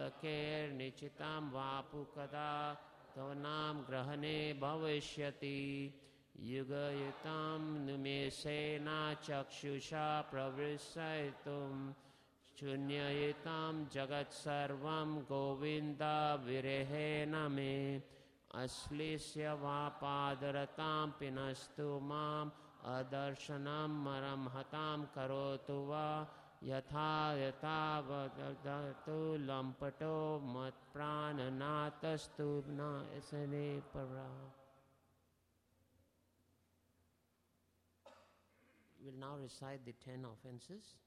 केर्निचितां वापु कदा तव नाम ग्रहणे भविष्यति युगयुतां निमेषेण चक्षुषा प्रवृषयितुं शून्ययुतां जगत्सर्वं गोविन्द विरहेण मे अश्लीष्य वा पादरतां पिनस्तु माम् अदर्शनं मरमहतां करोतु वा यथा यथा वदतु लम्पटो मत्प्राणनाथस्तु न इसने परा. We will now recite the 10 offenses.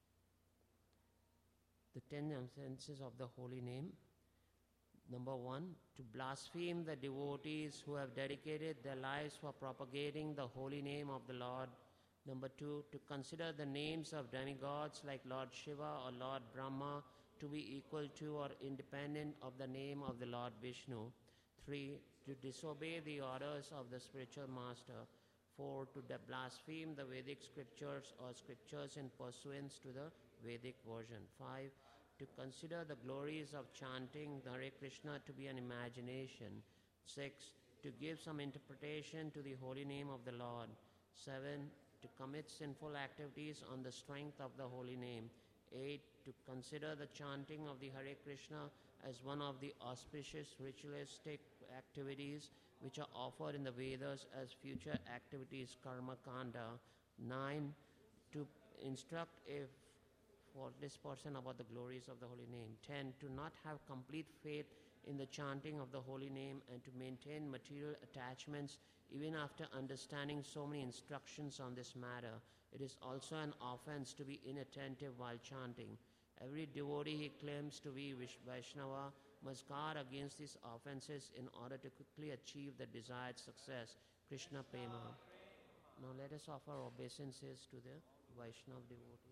The 10 offenses of the holy name. Number 1, to blaspheme the devotees who have dedicated their lives for propagating the holy name of the Lord. Number 2, to consider the names of demigods like Lord Shiva or Lord Brahma to be equal to or independent of the name of the Lord Vishnu. 3, to disobey the orders of the spiritual master. 4, to blaspheme the Vedic scriptures or scriptures in pursuance to the Vedic version. 5, to consider the glories of chanting the Hare Krishna to be an imagination. 6, to give some interpretation to the holy name of the Lord. 7, to commit sinful activities on the strength of the holy name. 8, to consider the chanting of the Hare Krishna as one of the auspicious ritualistic activities which are offered in the Vedas as future activities, karma kanda. 9, to instruct for this person about the glories of the holy name. 10, to not have complete faith in the chanting of the holy name and to maintain material attachments even after understanding so many instructions on this matter. It is also an offense to be inattentive while chanting. Every devotee he claims to be Vaishnava must guard against these offenses in order to quickly achieve the desired success. Krishna Prema. Now let us offer obeisances to the Vaishnava devotee.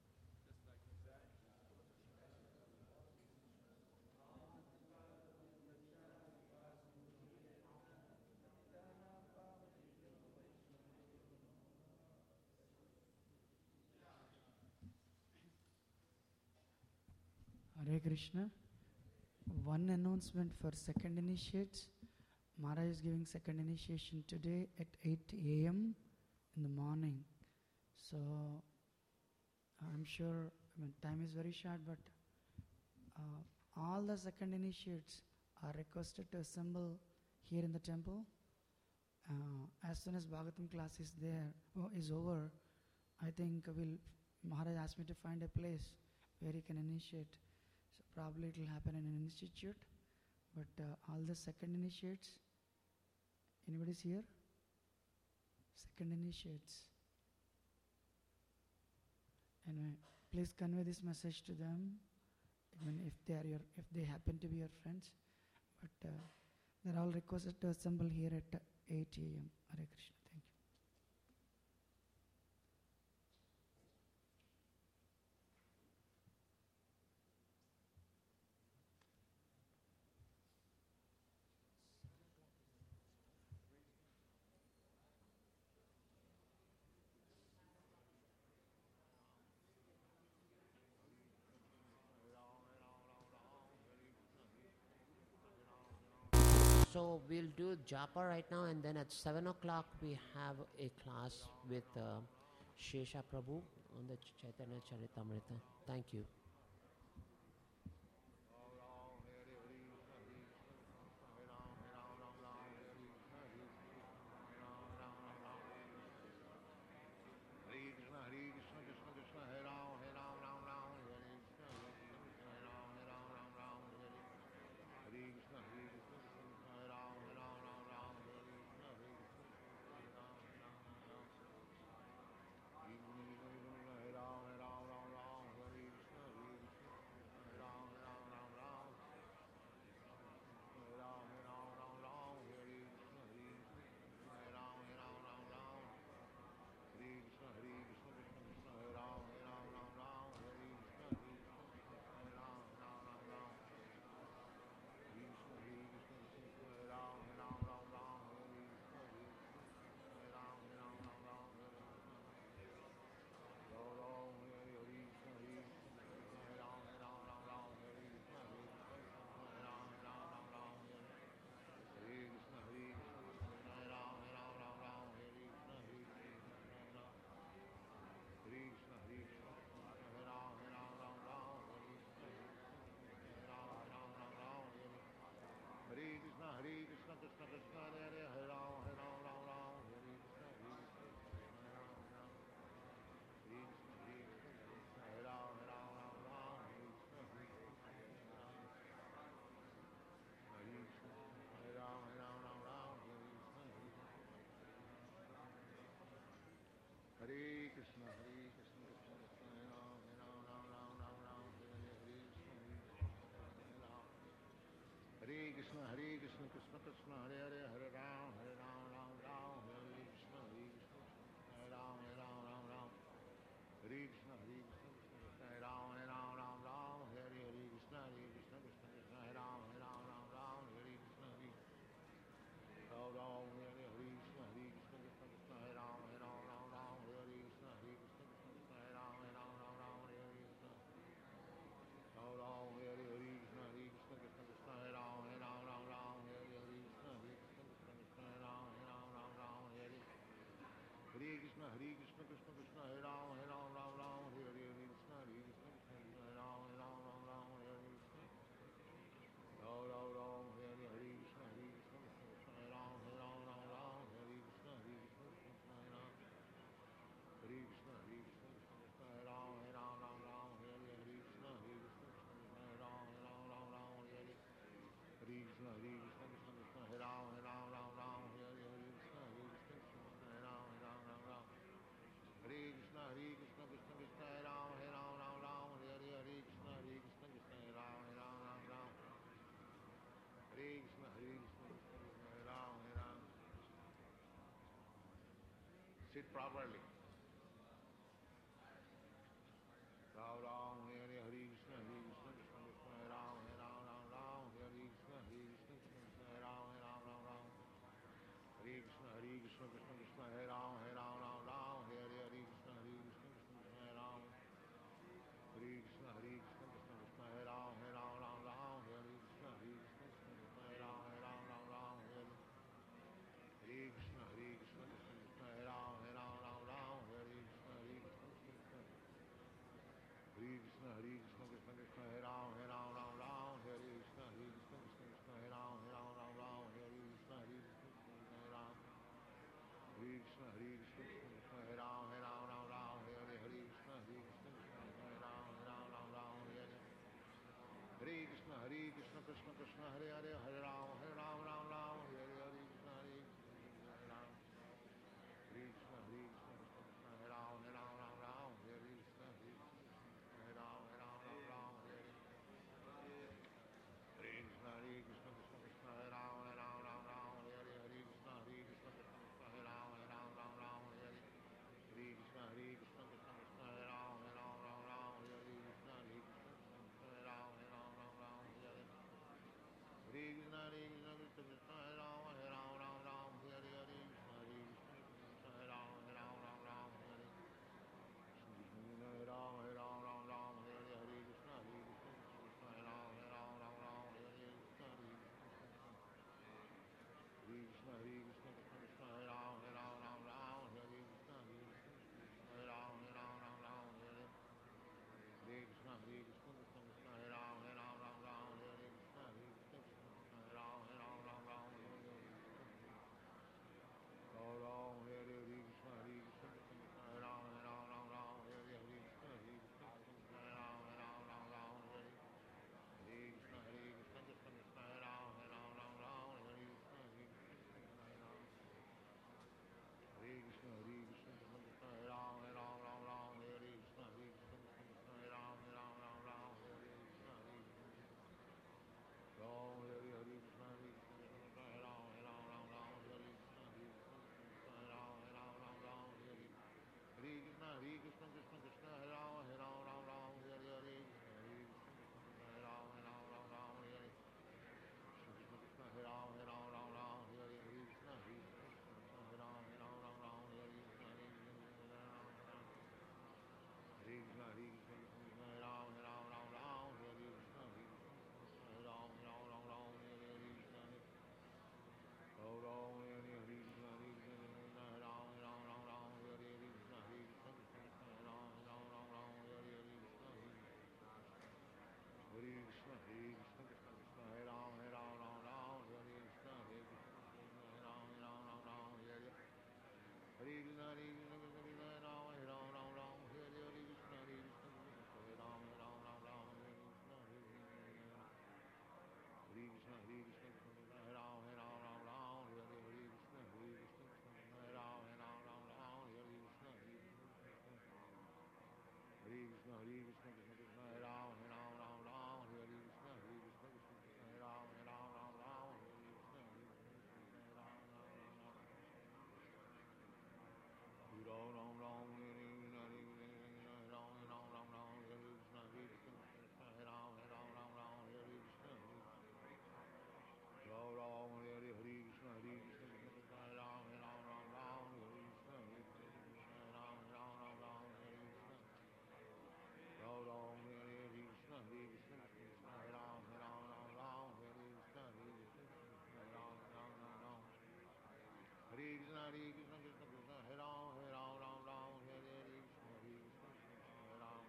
Hare Krishna. One announcement for second initiates. Maharaj is giving second initiation today at 8 a.m. in the morning. So I'm sure, time is very short, but all the second initiates are requested to assemble here in the temple. As soon as Bhagavatam class is over, I think Maharaj asked me to find a place where he can initiate. So probably it will happen in an institute. But all the second initiates, anybody's here? Second initiates. Anyway, please convey this message to them. If they happen to be your friends. But they're all requested to assemble here at 8 a.m. Hare Krishna. Thank you. So we'll do japa right now, and then at 7 o'clock we have a class with Shesha Prabhu on the Chaitanya Charitamrita. Thank you. Krishna Krishna Hare Hare Hare Ram Ram Ram Hare Krishna Hare Krishna Hare Ram Ram Hare Krishna Hare Ram Ram Ram Hare Krishna Hare Krishna Hare Krishna Hare Ram Ram Hare Krishna Hare Krishna Krishna Krishna Hare Ram Ram Hare Krishna Hare Ram Hare Krishna Krishna Krishna Hare Hare Hare Ram Ram Hare Krishna Hare Ram Ram Hare Krishna Krishna Krishna Hare Ram Hare Krishna Krishna Krishna Hare Ram Hare Krishna Ram Ram Hare Krishna Krishna Krishna Hare Ram Hare Krishna Krishna Krishna Hare Ram Hare Krishna Ram Ram Hare Krishna Krishna Krishna Hare Ram Hare Krishna Krishna Krishna Hare Ram Hare Krishna Krishna Krishna Hare Ram Hare Krishna Krishna Krishna Hare Ram Hare Krishna Ram Ram Hare Krishna Krishna Krishna Hare Ram Hare Krishna Krishna Krishna Hare Ram Hare Krishna Krishna Krishna Hare Ram Hare Krishna Krishna Krishna Hare Ram Hare Krishna Krishna Krishna Hare Ram Hare Krishna Krishna Krishna Hare Ram Hare Krishna Krishna Krishna Hare Ram Hare Krishna Krishna Hare Ram Hare Krishna Krishna Krishna Hare Ram Sit properly. Ram Ram Hare Krishna Krishna Krishna Hare Ram Hare Krishna Krishna Krishna Hare Ram Hare Krishna Krishna Krishna Hare Ram Hare Krishna Krishna Krishna Hare Ram Hare Krishna Krishna Krishna Hare Ram Hare Krishna Krishna Krishna Hare Ram Hare Krishna Krishna Krishna Hare Ram Hare Krishna Krishna Krishna Hare Krishna Krishna Krishna Hare Ram Hare Krishna Krishna Krishna Hare Ram Hare Krishna Krishna Krishna Hare Ram Hare Krishna Krishna Krishna Hare Ram Hare Krishna Krishna Krishna Hare Ram Hare Krishna Krishna Krishna Hare Hare Ram Hare Krishna Hare Ram Hare Krishna Krishna Krishna Hare Ram Hare Krishna Krishna Hare Ram Hare Krishna Krishna Krishna Hare Ram Hare Krishna Krishna Krishna Hare Ram Hare Krishna Krishna Krishna Hare Ram Hare Krishna Krishna Krishna Hare Ram Hare Krishna Krishna Krishna Hare Krishna Hare Krishna Krishna Krishna Hare Ram Ram Ram Hare Hare Hare Krishna Hare Krishna Krishna Krishna Hare Ram Ram Ram Hare Krishna Hare Krishna Hare Krishna Krishna Krishna Hare Ram Ram Hare Hare Hare Krishna Hare Krishna Krishna Krishna Hare Ram Ram Hare Krishna Hare Krishna Hare Krishna Hare Krishna Krishna Krishna Hare Ram Ram Hare Krishna Hare Krishna Krishna Krishna Hare Ram Ram Hare Krishna Hare Krishna Krishna Hare Ram Ram Ram Hare Krishna Hare Krishna Ram Ram Hare Krishna Hare Krishna Krishna Hare Ram Hare Krishna Hare Ram Hare Krishna Hare Krishna Krishna Krishna Hare Ram Ram Hare Krishna Hare Krishna Krishna Hare Ram Hare Krishna Ram Hare Krishna Hare Krishna Krishna Hare Ram Hare Krishna Hare Krishna Krishna Hare Ram Hare Krishna Hare Krishna Krishna Krishna Hare Ram Hare Krishna Hare Krishna Krishna Hare Ram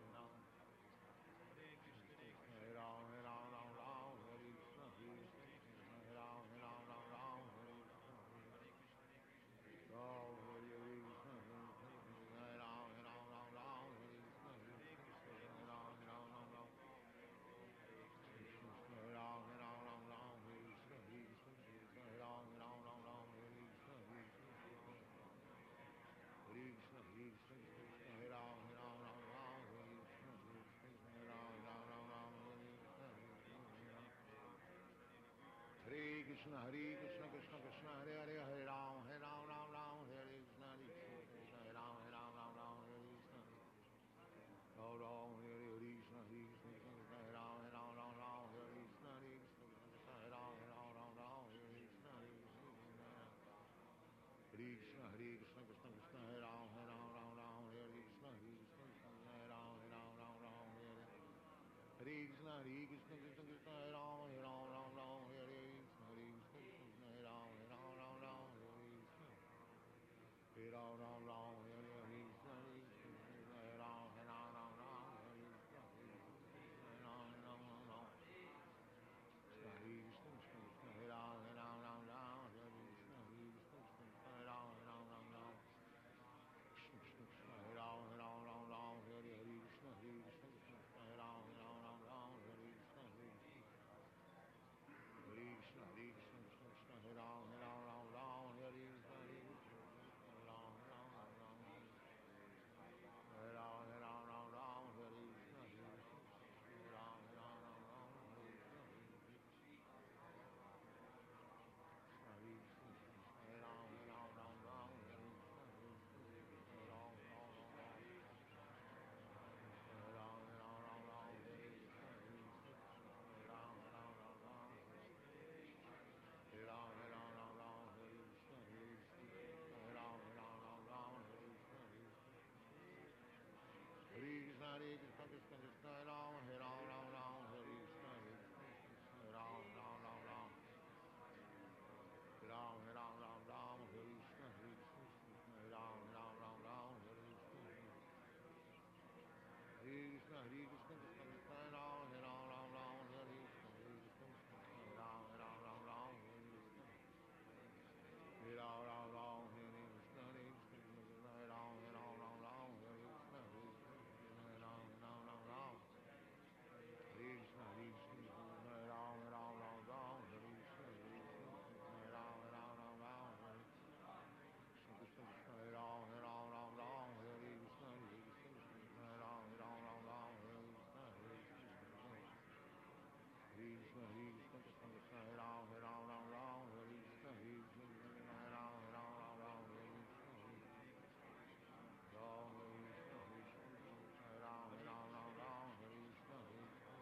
Hare Ram Hare Krishna Hare Krishna Krishna Hare Ram Hare Krishna Ram Hare Krishna Hare Ram Hare Krishna Hare Krishna Hare Ram Hare Ram Hare Krishna Hare Krishna Hare Ram Hare Krishna Hare Krishna Hare Krishna Hare Krishna Krishna Hare Ram Hare Krishna Hare Krishna Hare Ram Hare Krishna Hare Krishna Krishna Krishna Hare Hare Hare Ram Hare Krishna Hare Krishna Krishna Hare Ram Hare Krishna Ram Hare Krishna Hare Krishna Krishna Krishna Hare Ram Hare Krishna Hare Krishna Krishna Hare Ram Hare Krishna Hare Krishna Hare Krishna Krishna Krishna Hare Ram Hare Krishna Hare Krishna Hare Ram Hare Krishna Krishna Krishna Hare Ram Hare Krishna Hare Krishna Krishna Hare Ram Hare Krishna Hare Ram Hare Krishna Hare Ram Hare Krishna Hare Krishna Krishna Krishna Hare Ram Hare Krishna Hare Krishna Krishna Hare Ram Krishna Krishna Krishna Hare Ram Hare Krishna Krishna Krishna Hare Ram Hare Krishna Hare Krishna Krishna Krishna Hare Ram Hare Krishna Hare Krishna Hare Ram Hare Ram Hare Krishna Hare Krishna Hare Ram Hare Krishna Hare Krishna Hare Ram Hare Krishna Hare Krishna Hare Ram Hare Ram Hare Krishna Hare Krishna Hare Ram Hare Ram Hare Krishna Hare Krishna Hare Ram Hare Krishna Hare Krishna Hare Krishna Krishna Krishna Hare Ram Hare Hare Krishna Hare Krishna Hare Ram Hare Krishna Hare Krishna Krishna Hare Ram Hare Krishna Hare Krishna Hare Krishna Krishna Krishna Hare Ram Hare Krishna Hare Krishna Krishna Hare Ram Hare Krishna Hare Ram Hare Krishna Hare Krishna Krishna Hare Ram Hare Krishna Hare Krishna Krishna Hare Ram Hare Krishna Hare Krishna Krishna Hare Ram Hare Krishna Hare Krishna Krishna Hare Ram Hare Krishna Krishna Krishna Hare Ram Hare Krishna Hare Krishna Krishna Krishna Hare Ram Hare Krishna Hare Krishna Hare Krishna Krishna Krishna Hare Ram Hare Krishna Hare Krishna Hare Ram Hare Krishna Ram Hare Krishna Hare Krishna Krishna Hare Ram Hare Krishna Hare Krishna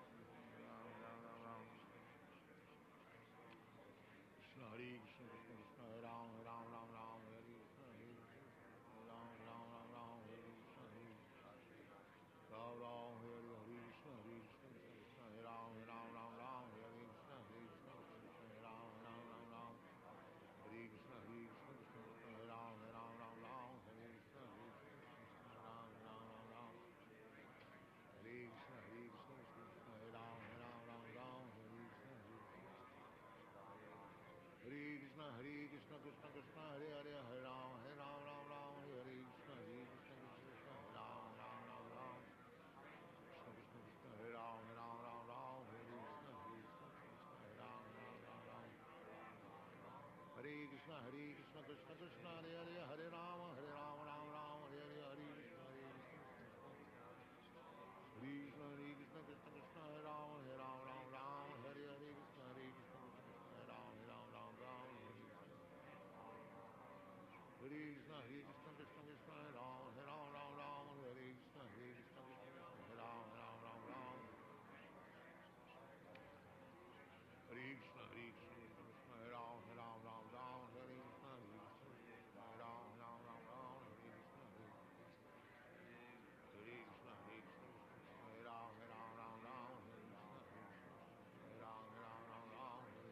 Krishna Hare Krishna Krishna Krishna Hare Ram Hare Krishna Hare Krishna Hare Ram Hare Krishna Hare Ram Hare Krishna Hare Krishna Krishna Krishna Hare Ram Hare Krishna Hare Krishna Krishna Krishna Hare Ram Hare Krishna Krishna Krishna Hare Ram Hare Krishna Hare Krishna Krishna Hare Ram Hare Krishna Krishna Krishna Hare Ram Hare Krishna Hare Krishna Krishna Krishna Hare Hare Hare Ram Hare Hare Krishna Krishna Krishna Hare Hare Hare Rama Rama Rama Hare Hare Hare Krishna Hare Krishna Krishna Krishna Krishna Hare Rama Rama Hare Hare Krishna Krishna Krishna Hare Rama Rama Hare Krishna Krishna Krishna Hare Rama Hare Krishna Krishna Krishna Hare Rama Rama Hare Krishna Krishna Hare Rama Hare Krishna Hare Rama Hare Krishna Hare Krishna Hare Rama Hare Krishna Hare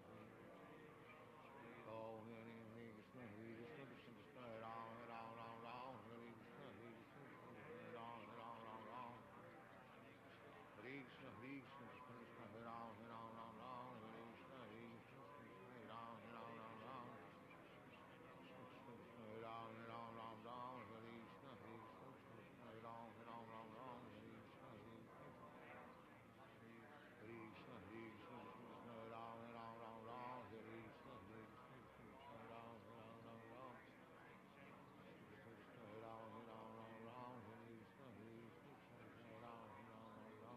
Om Hare Krishna Krishna Krishna Hare Rama Hare Krishna Hare Rama Hare Krishna Krishna Krishna Hare Rama Hare Krishna Hare Rama Krishna Krishna Hare Rama Hare Krishna Hare Krishna Hare Rama Hare Krishna Hare Krishna Krishna Krishna Hare Rama Hare Krishna Hare Krishna Hare Rama Krishna Hare Rama Hare Krishna Hare Krishna Hare Rama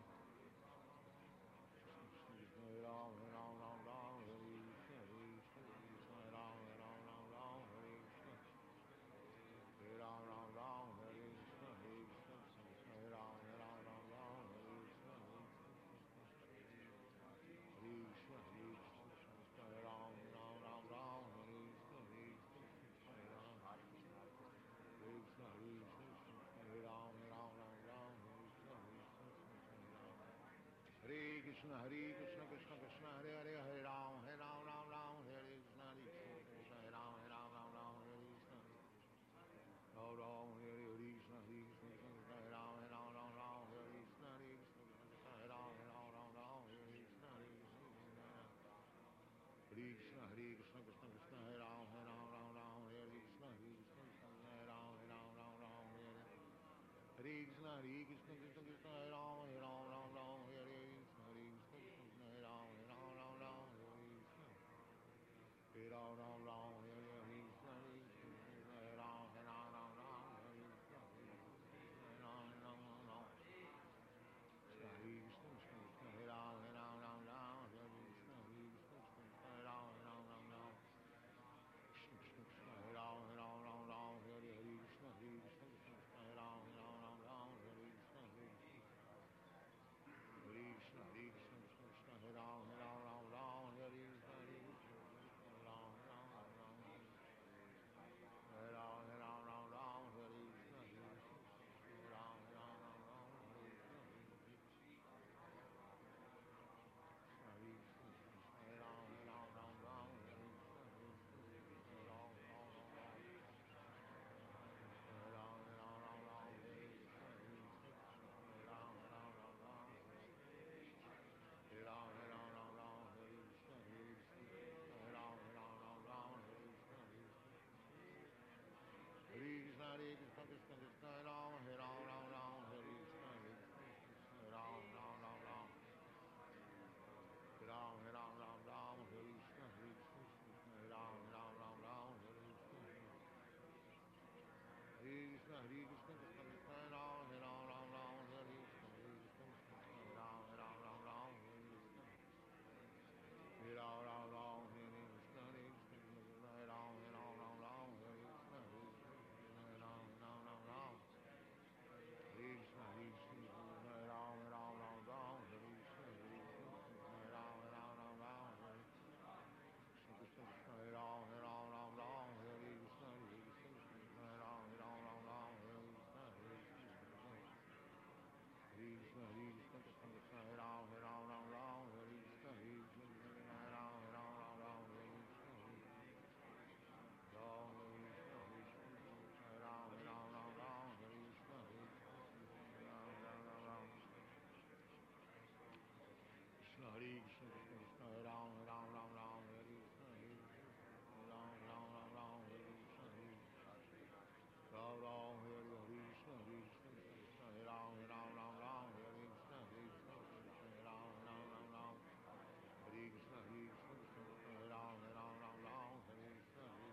Krishna Hare Rama Hare Krishna Hare Krishna Hare Rama Hare Krishna Hare Rama Hare Krishna Hare Krishna Hare Rama Hare Krishna Hare Krishna Hare Ram Hare Krishna Hare Krishna Ram Hare Krishna Hare Ram Hare Krishna Hare Krishna Krishna Krishna Hare Hare Hare Ram Hare Krishna Krishna Hare Ram Hare Krishna Ram Ram Hare Krishna Krishna Hare Ram Hare Krishna Krishna Hare Ram Hare Krishna Krishna Hare Krishna Krishna Krishna Hare Ram Hare Krishna Krishna Hare Ram Hare Krishna Krishna Krishna Hare Ram Hare Krishna Krishna Hare Ram Hare Ram Hare Krishna Hare Ram Hare Krishna Hare Krishna Krishna Hare Ram Hare Krishna Krishna Hare Ram Krishna Krishna Hare Ram Hare Krishna Krishna Hare Ram Hare Krishna Hare Krishna Krishna Hare Ram Hare Krishna Hare Ram Hare Ram Hare Krishna Hare Ram Hare Krishna Hare Krishna Hare Ram Hare Krishna Hare Ram Hare Ram Hare Krishna Hare Ram Hare Ram Hare Krishna Hare Ram Hare Krishna Hare Krishna Krishna Krishna Hare Ram Hare Hare Krishna Hare Ram Hare Ram Hare Krishna Hare Ram Hare Krishna Hare Krishna Krishna Krishna Hare Ram Hare Hare Krishna Hare Ram Hare Krishna Hare Ram Hare Krishna Hare Ram Hare Krishna Hare Ram Hare Krishna Hare Ram Hare Krishna Hare Ram Hare Krishna Krishna Hare Ram Hare Krishna Hare Ram Hare Krishna Hare Krishna Krishna Krishna Hare Ram Hare Krishna Hare Ram Hare Krishna Ram Krishna Hare Ram Hare Krishna Krishna Hare Krishna Krishna Krishna Hare Ram Hare Krishna Ram Hare Krishna Ram Hare Krishna Krishna Hare Ram Hare Krishna Ram Hare Krishna Hare Krishna Hare Ram Hare Krishna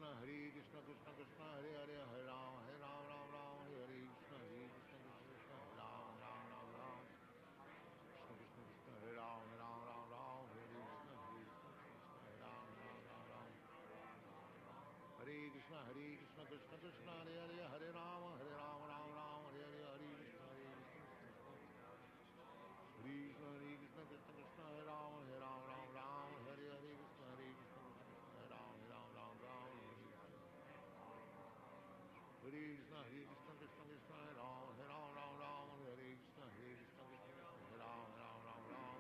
Krishna Krishna Krishna Hare Hare Hare Ram Ram Ram Hare Krishna Krishna Krishna Ram Ram Ram Krishna Krishna Hare Ram Ram Ram Hare Krishna Ram Ram Hare Krishna Krishna Krishna Hare Hare Hare Ram Ram Ram Hare Hare Krishna Krishna Krishna Krishna Hare Ram Ram Hare Hare Krishna Krishna Ram Ram Hare Krishna Krishna Krishna Hare Ram Ram Hare Krishna Krishna Hare Ram Ram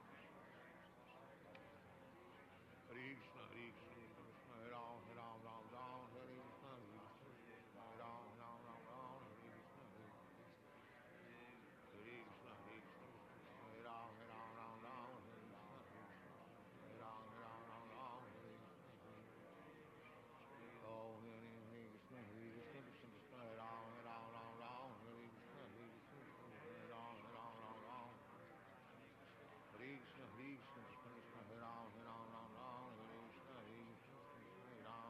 Hare Krishna Krishna Hare Ram Ram Hare Krishna Krishna Hare Ram Ram Hare Krishna Hare Krishna Hare Ram Ram Hare Krishna Hare Ram Hare Om Hare Krishna Krishna Krishna Hare Ram Hare Krishna Hare Ram Hare Krishna Krishna Hare Ram Hare Krishna Hare Ram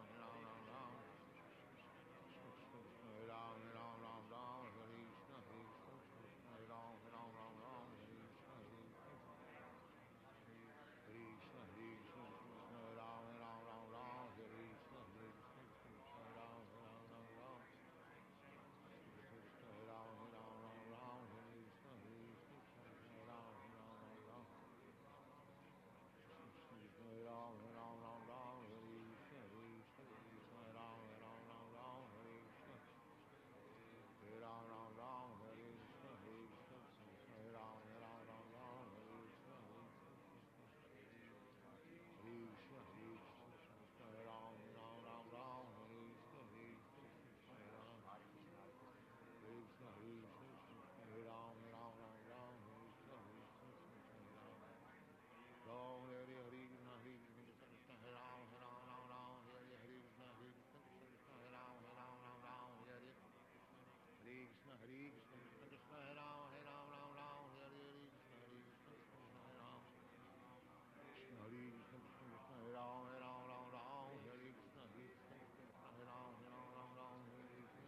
Krishna Hare Ram Hare Krishna Hare Ram Hare Krishna Hare Krishna Hare Ram Hare Krishna Hare Ram Krishna Hare Ram Hare Krishna Hare Ram Krishna Hare Ram Hare Krishna Krishna Hare Ram Hare Krishna Hare Ram Hare Krishna Hare Ram Hare Krishna Hare Krishna Hare Ram Hare Krishna Hare Ram Hare Krishna Hare Ram Hare Krishna Hare Ram Ram Hare Hare Krishna Krishna Krishna Hare Ram Hare Krishna Krishna Hare Ram Hare Krishna Hare Krishna Krishna Hare Ram Hare Krishna Hare Krishna Hare Ram Hare Krishna Krishna Hare Ram Hare Krishna Hare Ram Hare Krishna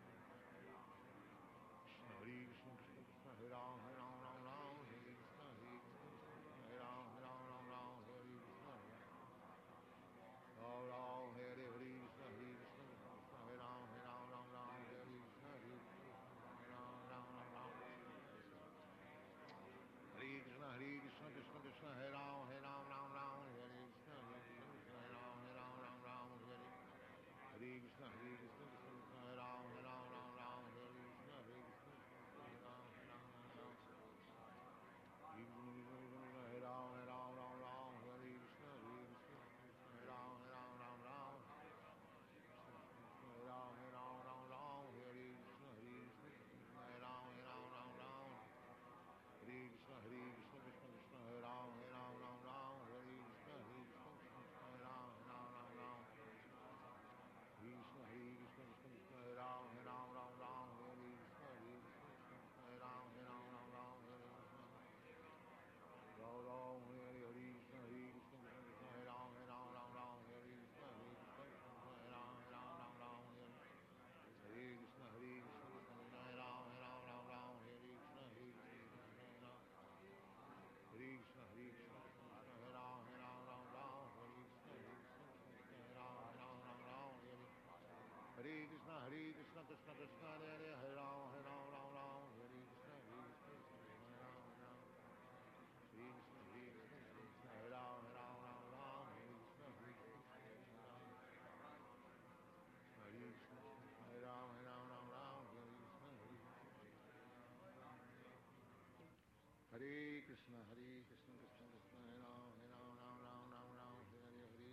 Hare Krishna Krishna Hare Ram Hare Krishna Hare Ram Hare Krishna Ram Ram Hare Hare Krishna Krishna Hare Ram Hare Krishna Hare Krishna Krishna Hare Ram Hare Krishna Hare Ram Hare Krishna Hare Ram Hare Krishna Hare Hare Ram Hare Krishna Hare Ram Hare Ram Hare Krishna Hare Ram Hare Krishna Krishna Hare Ram Hare Krishna Hare Ram Krishna Krishna Hare Ram Hare Krishna Hare Ram Hare Ram Ram Hare Hare Krishna Krishna Hare Ram Hare Krishna Hare Ram Hare Krishna Krishna Hare Ram Hare Krishna Hare Krishna Hare Ram Hare Krishna Hare Krishna Krishna Krishna Hare Hare Ram Hare Krishna Hare Krishna Hare Ram Hare Krishna Hare Krishna Hare Ram Hare Krishna Hare Krishna Krishna Krishna Hare Ram Hare Hare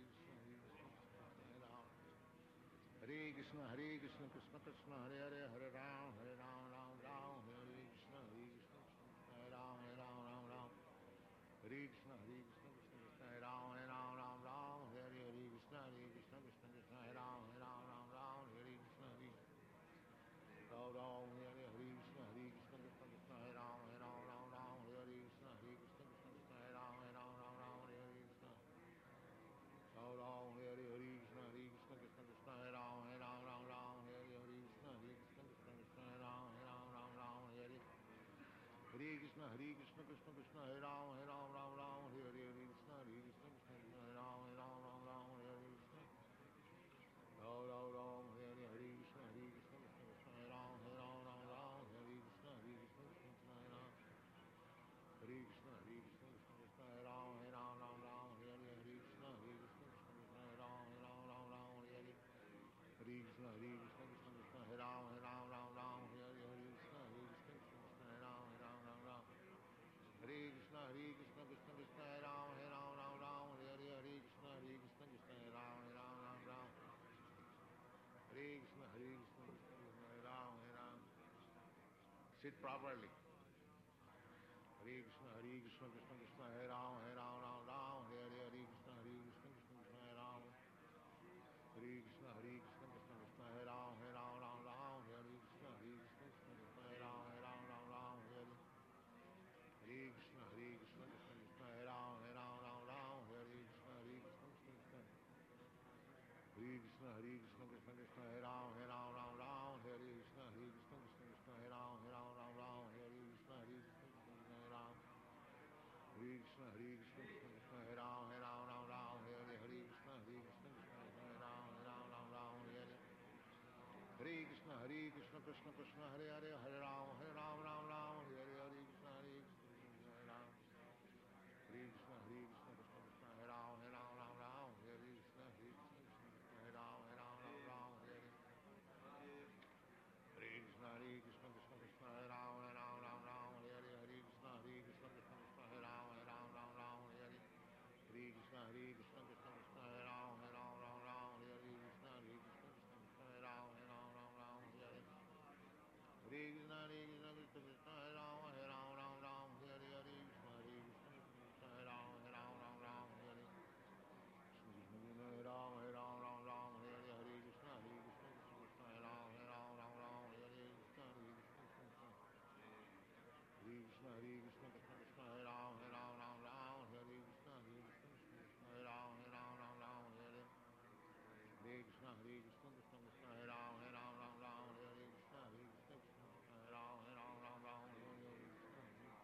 Hare Krishna Krishna Krishna Hare Hare Hare Ram Hare Krishna Hare Ram Hare Krishna Krishna Hare Ram Hare Krishna Krishna Hare Ram Hare Krishna Ram Ram Hare Hare Krishna Krishna Hare Ram Hare Krishna Hare Ram Hare Krishna Ram Ram Hare Hare Krishna Krishna Hare Krishna Krishna Krishna Hare Ram Ram Ram Hare Hare Hare Krishna Krishna Krishna Hare Ram Ram Ram Hare Hare Krishna Ram Ram Ram Hare Hare Hare Krishna Krishna Krishna Hare Ram Ram Ram Hare Krishna Krishna Krishna Hare Ram Hare Krishna Krishna Krishna Hare Ram Ram Hare Hare Krishna Krishna Krishna Hare Ram Ram Hare Hare Hare Krishna Krishna Krishna Hare Ram Ram Hare Hare Krishna Krishna Krishna Hare Ram Ram Hare Krishna Krishna Krishna Hare Ram Ram Hare Hare Krishna Krishna Krishna Hare Ram Ram Hare Krishna Krishna Krishna Hare Ram. Sit properly. Hare Krishna Krishna Krishna Hare Ram Ram Hare Hare Krishna Krishna Krishna Hare Ram. Hare Krishna Krishna Krishna Hare Ram Ram Hare Krishna Krishna Krishna Hare Ram Ram Hare Hare. Hare Krishna Krishna Krishna Hare Ram Hare Krishna Krishna Krishna Hare Krishna Krishna Krishna Hare Ram Hare Krishna Krishna Krishna Hare Ram Hare Krishna Krishna Krishna Hare Ram. Hare Krishna Krishna Krishna Hare Ram Hare Hare Krishna Krishna Krishna Hare Ram Hare Hare. Hare Krishna Krishna Krishna Hare Hare Hare Ram Hare Hare Krishna Krishna Hare Ram. Hare Krishna Krishna Krishna Hare Ram Hare Krishna Krishna Krishna Hare Ram Hare Hare. Hare Krishna Krishna Krishna Hare Ram Hare Hare Hare Krishna Krishna Krishna Hare Ram Hare Hare. Hare Krishna Krishna Krishna Hare Ram Hare Hare Krishna Krishna Krishna Hare Ram Hare Hare. Hare Krishna Krishna Krishna Hare Ram Hare Hare Hare Krishna Krishna Krishna Hare Ram Hare Hare. Krishna Krishna Hare Ram Hare Hare Krishna Krishna Krishna Hare Ram Hare Hare Krishna Krishna Krishna. Hare Krishna Krishna Krishna Hare Ram Hare Krishna Krishna Krishna Hare Ram Hare Hare. Hare Krishna Krishna Krishna Hare Ram Hare Krishna Krishna Krishna Hare Ram Hare Hare Krishna.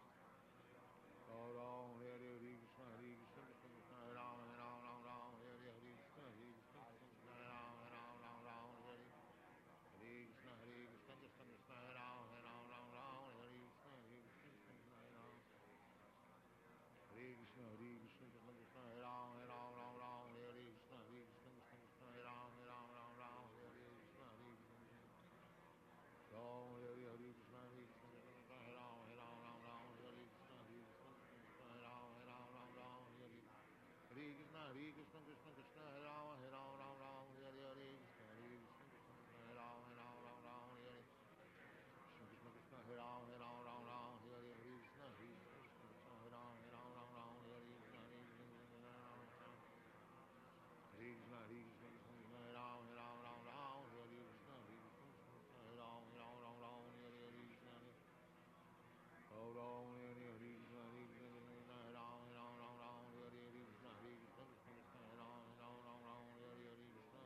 Ram Hare Krishna Krishna Krishna Hare Ram Hare Hare Krishna Krishna Krishna Hare Ram Hare Hare. Hare Krishna Krishna Krishna Hare Ram Hare Krishna Krishna Krishna Hare Ram. Hare Krishna Krishna Krishna Hare Ram Hare Krishna Krishna Krishna Hare Ram Hare Hare Krishna Krishna. Ram Hare Krishna Krishna Krishna Hare Ram Hare Krishna Krishna Krishna Hare Ram Hare Hare. Hare Krishna Krishna Krishna Hare Ram Hare Hare Krishna Krishna Krishna Hare Ram Hare Hare. Krishna Krishna Hare Ram Hare Hare Krishna Krishna Krishna Hare Ram Hare Hare Krishna Krishna Hare Ram. Hare Krishna Krishna Krishna Hare Ram Hare Hare Krishna Krishna Krishna Hare Ram Hare Hare Krishna. Ram Ram Hare Hare Krishna Krishna Krishna Hare Ram Hare Hare Krishna Krishna Krishna Hare Ram Hare Hare Krishna.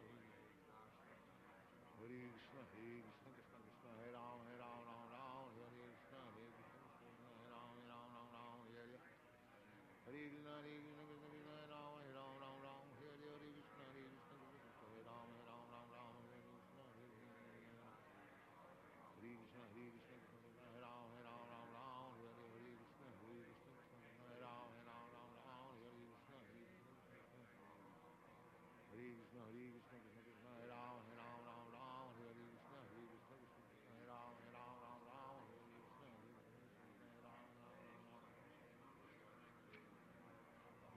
Hare Krishna Krishna Krishna Hare Ram Hare Krishna Krishna Krishna Hare Ram Hare Hare. Hare Krishna Krishna Krishna Hare Ram Hare Hare Krishna Krishna Krishna Hare Ram Hare Krishna Hare Hare. Hare Krishna Krishna Krishna Hare Ram Hare Hare Krishna Krishna Krishna Hare Ram Hare Krishna Krishna Krishna. Hare Krishna Krishna Krishna Hare Ram Hare Krishna Krishna Krishna Hare Ram Hare Krishna Krishna Krishna Hare Ram.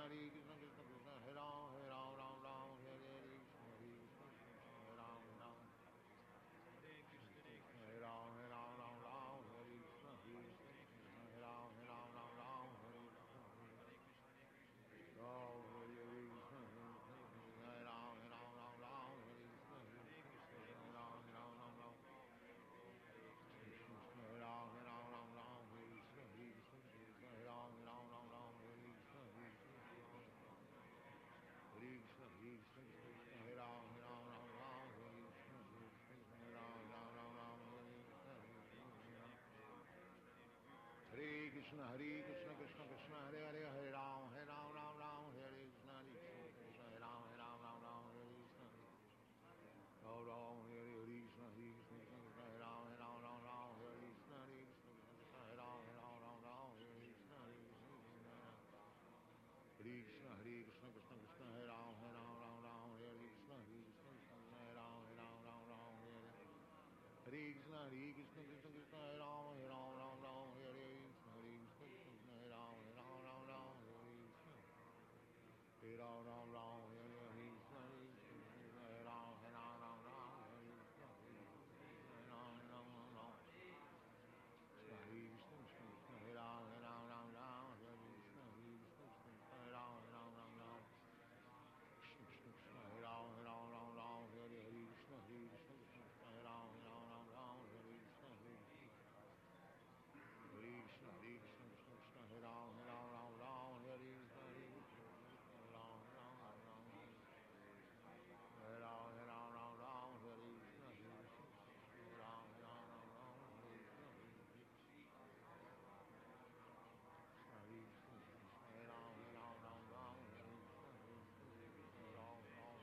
Hare Krishna Krishna Krishna Hare Ram Ram Ram Hare Hare Hare Krishna Hare Ram Hare Ram Ram Ram Hare Krishna Hare Ram Ram Hare Krishna Ram Hare Krishna Hare Ram Ram Hare Krishna Hare Ram Ram Hare Ram Hare Krishna Hare Ram Hare Krishna Hare Krishna Hare Ram Hare Krishna Hare Ram Hare Krishna Krishna Krishna Hare Hare Hare Ram Hare Krishna Hare Ram Hare Krishna Ram Ram Hare Krishna Hare Ram Hare Krishna Hare Ram Hare Krishna Hare Krishna Krishna Krishna Hare Ram Hare Krishna Hare Ram Hare Krishna Krishna Krishna Hare Ram Hare Krishna Hare Ram Hare Ram Hare Krishna Hare Ram Hare Krishna Hare Krishna Hare Ram Hare Krishna Hare Ram Krishna Krishna Hare Ram Hare Krishna Hare Ram Hare Krishna Hare Krishna Krishna Krishna Hare Ram Hare Krishna Hare Ram Hare Ram Hare Krishna Hare Ram Hare Krishna Hare Krishna Hare Ram Hare Krishna Hare Ram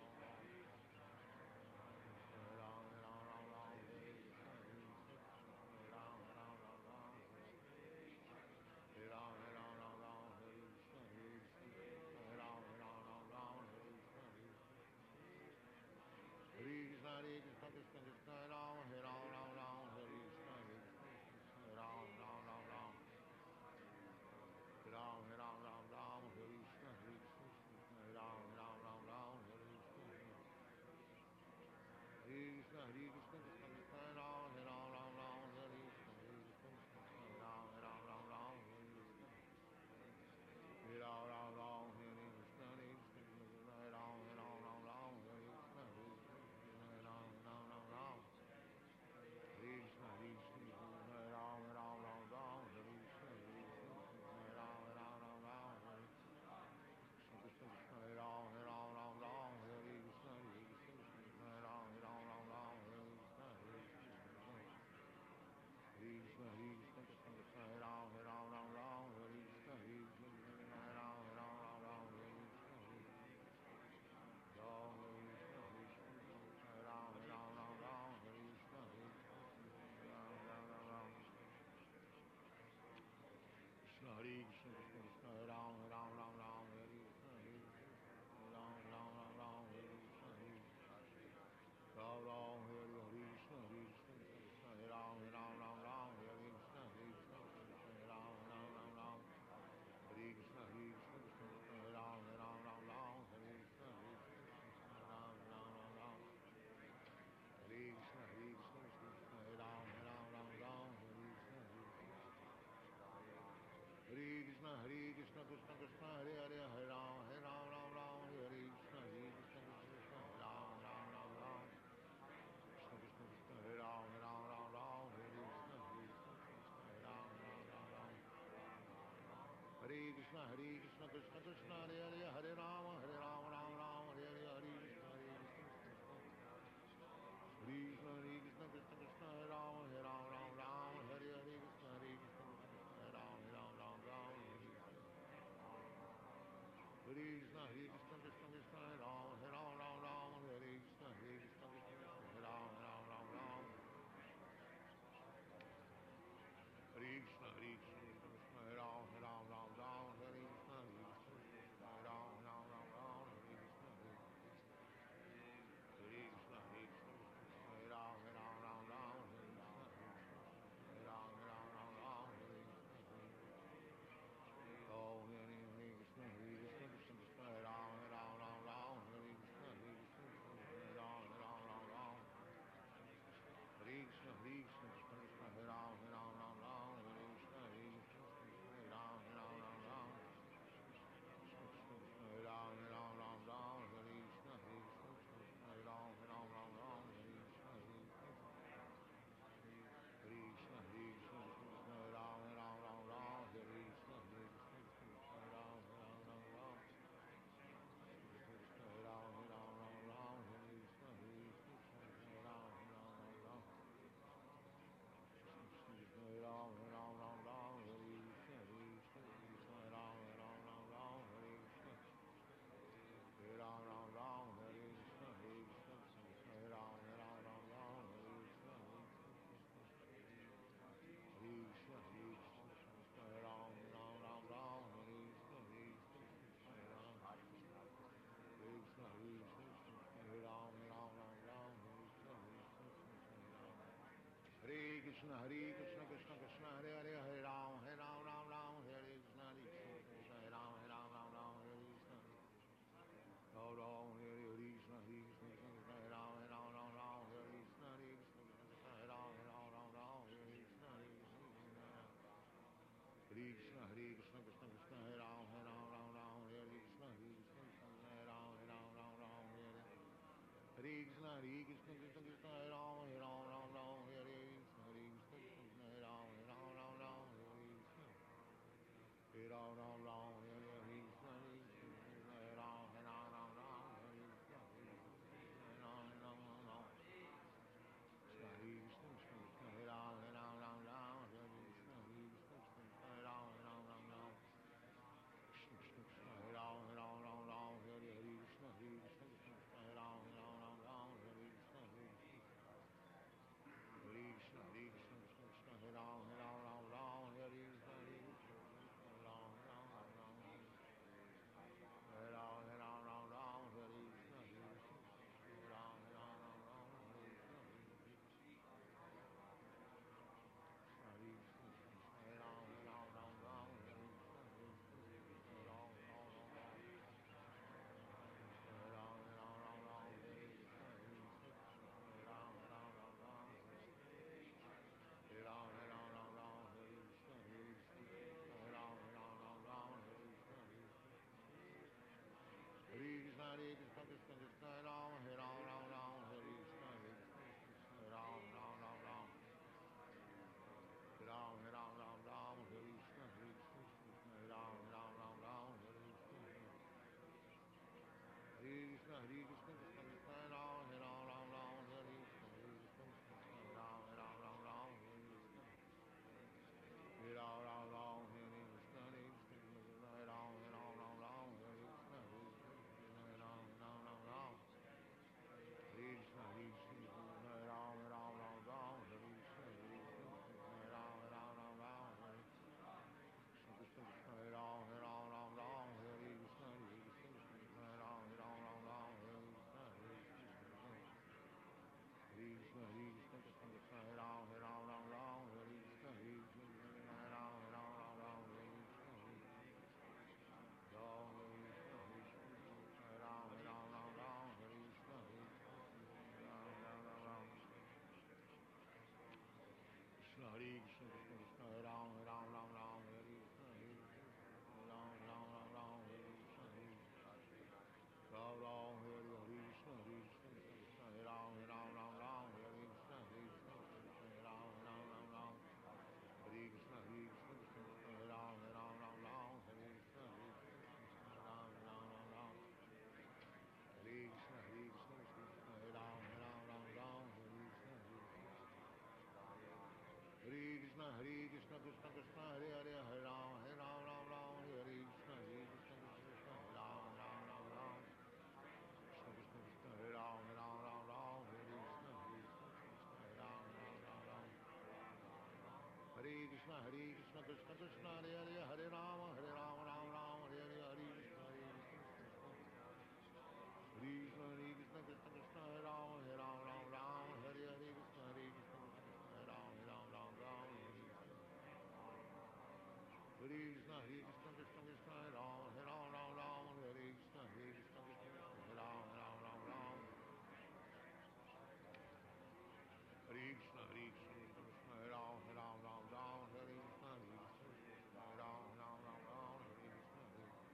Hare Ram Hare Krishna Hare Ram Hare Ram Hare Krishna Hare Ram Hare Krishna Hare Krishna Krishna Krishna Hare Ram Hare Hare Krishna Hare Ram Hare Krishna Hare Ram Hare Krishna Hare Krishna Krishna Krishna Hare Ram Hare Krishna Hare Ram Hare Ram Hare Krishna Hare Ram Hare Krishna Hare Ram Hare Krishna Hare Ram Hare Krishna Hare Ram Hare Krishna Hare Ram Hare Krishna Hare Ram Hare Krishna Hare Ram Hare Krishna Hare Ram Krishna Hare Krishna Krishna Hare Ram Hare Krishna Hare Krishna Ram Ram Hare Krishna Krishna Hare Ram Hare Krishna Hare Ram Hare Krishna Krishna Hare Ram Hare Krishna Ram Hare Krishna Hare Ram Hare Krishna Krishna Krishna Hare Hare Hare Ram Hare Krishna Krishna Krishna Hare Ram Hare Krishna Hare Krishna Krishna Krishna Hare Hare Hare Ram Ram Hare Hare Krishna Krishna Krishna Hare Ram Hare Hare Krishna Hare Ram Hare Krishna Krishna Hare Ram Hare Krishna Hare Ram Hare Krishna Krishna Hare Ram Hare Krishna Hare Ram Hare Krishna Hare Krishna Hare Ram Hare Krishna Hare Ram Hare Krishna Hare Krishna Krishna, Hare Krishna, Krishna Krishna, Hare Hare, Hare Ram, Ram Ram, Hare Krishna, Hare Krishna, Hare Ram, Ram Ram, Hare Krishna, Ram Ram, Hare Krishna, Hare Krishna, Krishna Hare Ram, Ram, Hare Krishna, Hare Krishna, Krishna Hare Ram, Ram, Hare Krishna, Hare Krishna, Hare Krishna, Hare Krishna, Krishna Krishna, Hare Ram, Ram, Hare Krishna, Hare Krishna, Krishna Hare Ram, Ram, Hare Hare Krishna, Hare Krishna, Krishna Krishna, Hare Ram, Ram, Hare Krishna, Hare Krishna, Krishna Hare Ram, Ram, Hare Krishna, Hare Ram, Hare Krishna, Hare Krishna, Hare Ram, Hare Krishna, Hare Ram, Krishna, Hare Krishna, Krishna Krishna, Hare Ram, Hare Krishna, Hare Krishna, Krishna Hare Ram, Krishna Krishna, Krishna Hare Ram, Hare Krishna, Hare Krishna, Krishna Krishna, Hare Ram, Hare Krishna, Hare Krishna, Hare Krishna, Hare Krishna, Krishna Krishna, Hare Ram, Hare Krishna, Hare Krishna, Hare Ram, Hare Ram, Hare Krishna, Hare Krishna, Hare Ram, Hare Krishna, Hare Krishna, Hare Ram, Hare Krishna, Hare Krishna, Hare Ram, Hare Ram, Hare Krishna, Hare Krishna, Hare Ram, Hare Ram, Hare Krishna, Hare Krishna, Hare Ram, Hare Krishna, Hare Krishna, Hare Krishna, Krishna Krishna, Hare Ram, Hare Ram, Hare Krishna, Hare Ram, Hare Ram, Hare Krishna, Hare Krishna, Hare Ram, Hare Krishna, Hare Krishna, Hare Krishna, Krishna Krishna, Hare Ram, Hare Krishna, Hare Krishna, Hare Ram, Hare Krishna, Hare Ram, Hare Krishna, Hare Krishna, Hare Ram, Hare Krishna, Hare Ram, Hare Krishna, Hare Krishna, Hare Ram, Hare Krishna, Hare Ram, Hare Krishna, Krishna Hare Ram, Hare Krishna, Krishna Hare Ram, Hare Krishna, Hare Krishna, Hare Krishna, Krishna Hare Ram, Hare Krishna, Hare Krishna, Hare Ram, Hare Krishna, Ram Krishna, Hare Krishna, Hare Ram, Hare Krishna, Ram Krishna, Hare Krishna, Krishna Krishna, Hare Ram, Hare Krishna, Hare Ram, Hare Krishna, Ram Hare Krishna, Hare Krishna, Krishna Krishna, Hare Ram, Hare Krishna, Hare Krishna, Krishna Hare Ram, Hare Krishna, Hare Krishna, Krishna Krishna, Hare Ram, Hare Krishna, Hare Krishna, Krishna Hare Ram, Hare Krishna, Hare Krishna, Krishna Krishna, Hare Ram, Hare Krishna, Hare Krishna, Hare Krishna, Krishna Krishna, Hare Hare, Hare Ram, Hare Krishna, Hare Krishna, Krishna Krishna, Hare Ram, Krishna Krishna, Krishna Hare Ram, Hare Krishna, Hare Krishna, Hare Ram, Hare Krishna, Hare Krishna, Krishna Krishna, Hare Hare, Hare Ram, Hare Hare, Hare Krishna, Hare Krishna, Hare Krishna, Krishna Krishna, Hare Ram, Hare Hare, Krishna, Hare Krishna, Krishna Krishna, Hare Ram, Hare Krishna, Hare Krishna, Krishna Krishna, Hare Ram, Hare Krishna, Hare Krishna, Krishna Krishna, Hare Ram, Hare Krishna, Hare Krishna, Krishna Krishna, Hare Ram, Hare Krishna, Hare Krishna, Hare Ram, Hare Krishna,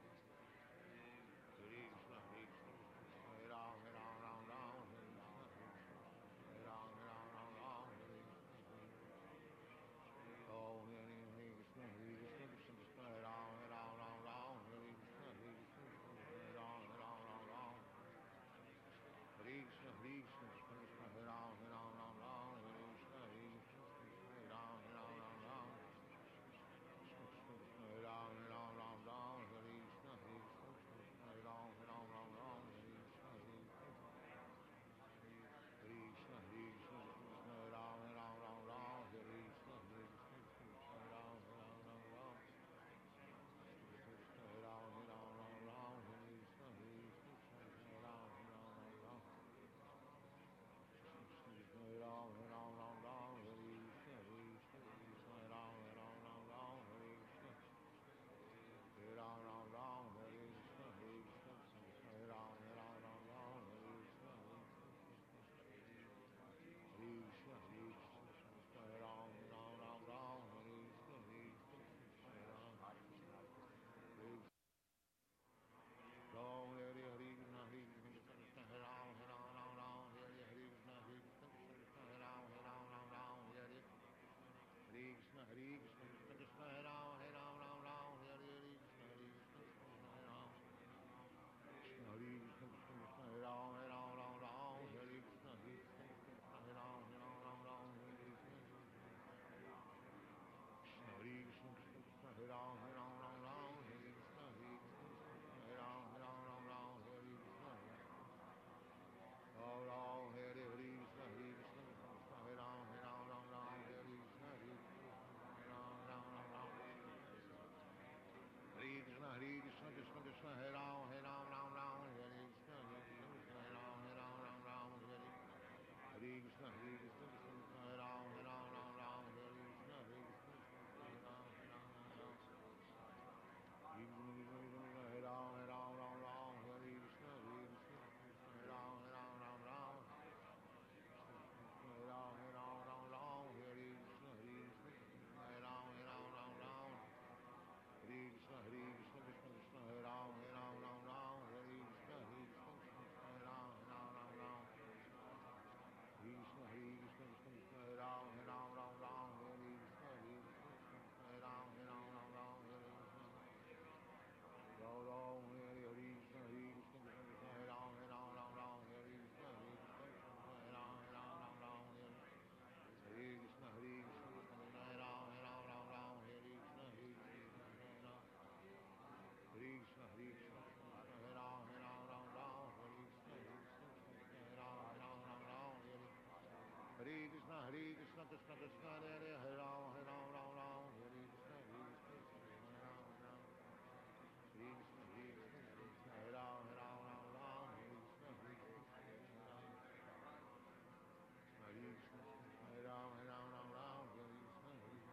Hare Krishna, Hare Krishna, Krishna Krishna, Hare Ram, Hare Krishna, Hare Ram, Hare Krishna, Om Hare Krishna, Hare Krishna, Krishna Krishna, Hare Ram, Hare Hare Krishna Krishna Krishna Hare Hare Hare Ram Ram Ram Hare Krishna Hare Krishna Hare Ram Ram Hare Krishna Hare Ram Ram Ram Hare Krishna Hare Krishna Hare Krishna Hare Ram Ram Ram Hare Krishna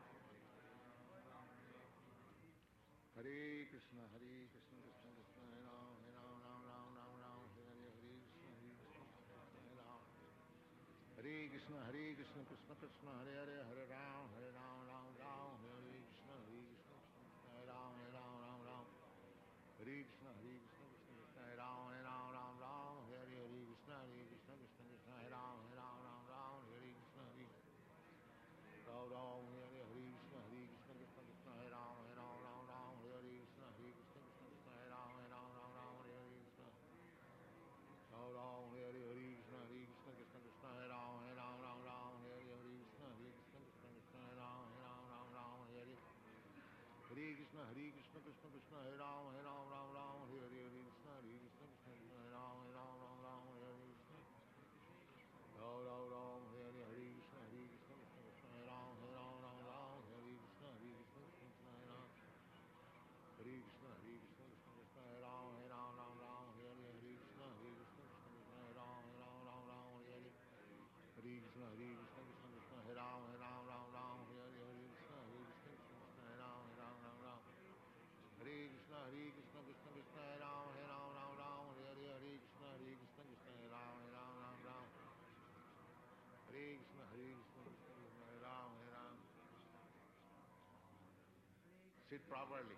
Hare Krishna Hare Krishna Krishna Krishna Hare Ram Ram Ram Ram Hare Hare Hare Krishna Hare Ram Hare Krishna Krishna Krishna Hare Hare Hare Ram Ram Ram Hare Krishna Hare Ram Ram Hare Krishna Krishna Krishna Hare Ram Ram Hare Hare Krishna Krishna Krishna Hare Ram Ram Hare Krishna Ram Ram Hare Hare Krishna Krishna Krishna Hare Ram Ram Hare Krishna Krishna Krishna Hare Ram Ram Hare Krishna Ram Ram Hare Hare Krishna Krishna Krishna Hare Ram Ram Hare Hare Krishna Krishna Krishna Hare Ram Ram Hare Hare Krishna Krishna Krishna Hare Ram Ram Hare Hare Krishna Krishna Krishna Hare Ram Ram Hare Krishna Ram Ram Hare Hare Krishna Krishna Krishna Hare Ram Ram Hare Krishna Krishna Krishna Hare Ram Hare Krishna Krishna Krishna Hare Ram Ram Hare Hare Krishna Krishna Krishna Hare Ram Ram Hare Hare Hare Krishna Krishna Krishna Hare Ram Ram Hare Hare Krishna Krishna Krishna Hare Ram Ram Hare Krishna Krishna Krishna Hare Ram Ram Hare Hare Krishna Krishna Krishna Hare Ram Ram Hare Krishna Krishna Krishna Hare Ram. Sit properly.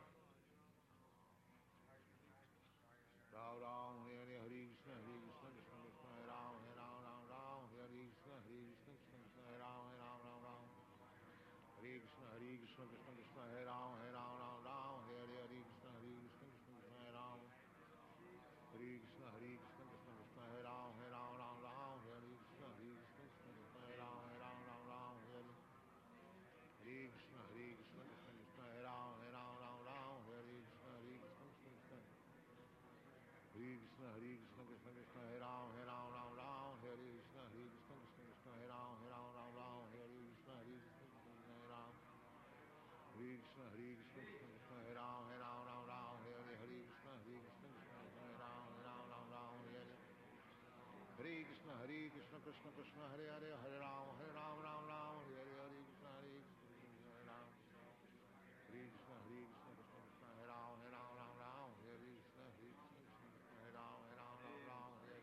Ram Ram Hare Hare Hare Krishna Krishna Krishna Hare Ram Ram Hare Krishna Krishna Krishna Hare Ram Ram Hare Krishna Krishna Krishna Hare Ram Ram Hare Hare Krishna Krishna Krishna Hare Ram Hare Krishna Krishna Krishna Hare Ram Ram Hare Krishna Krishna Krishna Hare Ram Ram Hare Hare Krishna Krishna Krishna Hare Ram Hare Krishna Krishna Krishna Hare Krishna Krishna Krishna Hare Ram Hare Krishna Krishna Krishna Hare Ram Hare Krishna Krishna Krishna Hare Ram Hare Krishna Krishna Krishna Hare Ram Hare Krishna Krishna Krishna Hare Ram Hare Hare Krishna Krishna Krishna Hare Hare Hare Ram Hare Hare Krishna Krishna Hare Ram Hare Krishna Krishna Krishna Hare Ram Hare Krishna Krishna Krishna Hare Ram Hare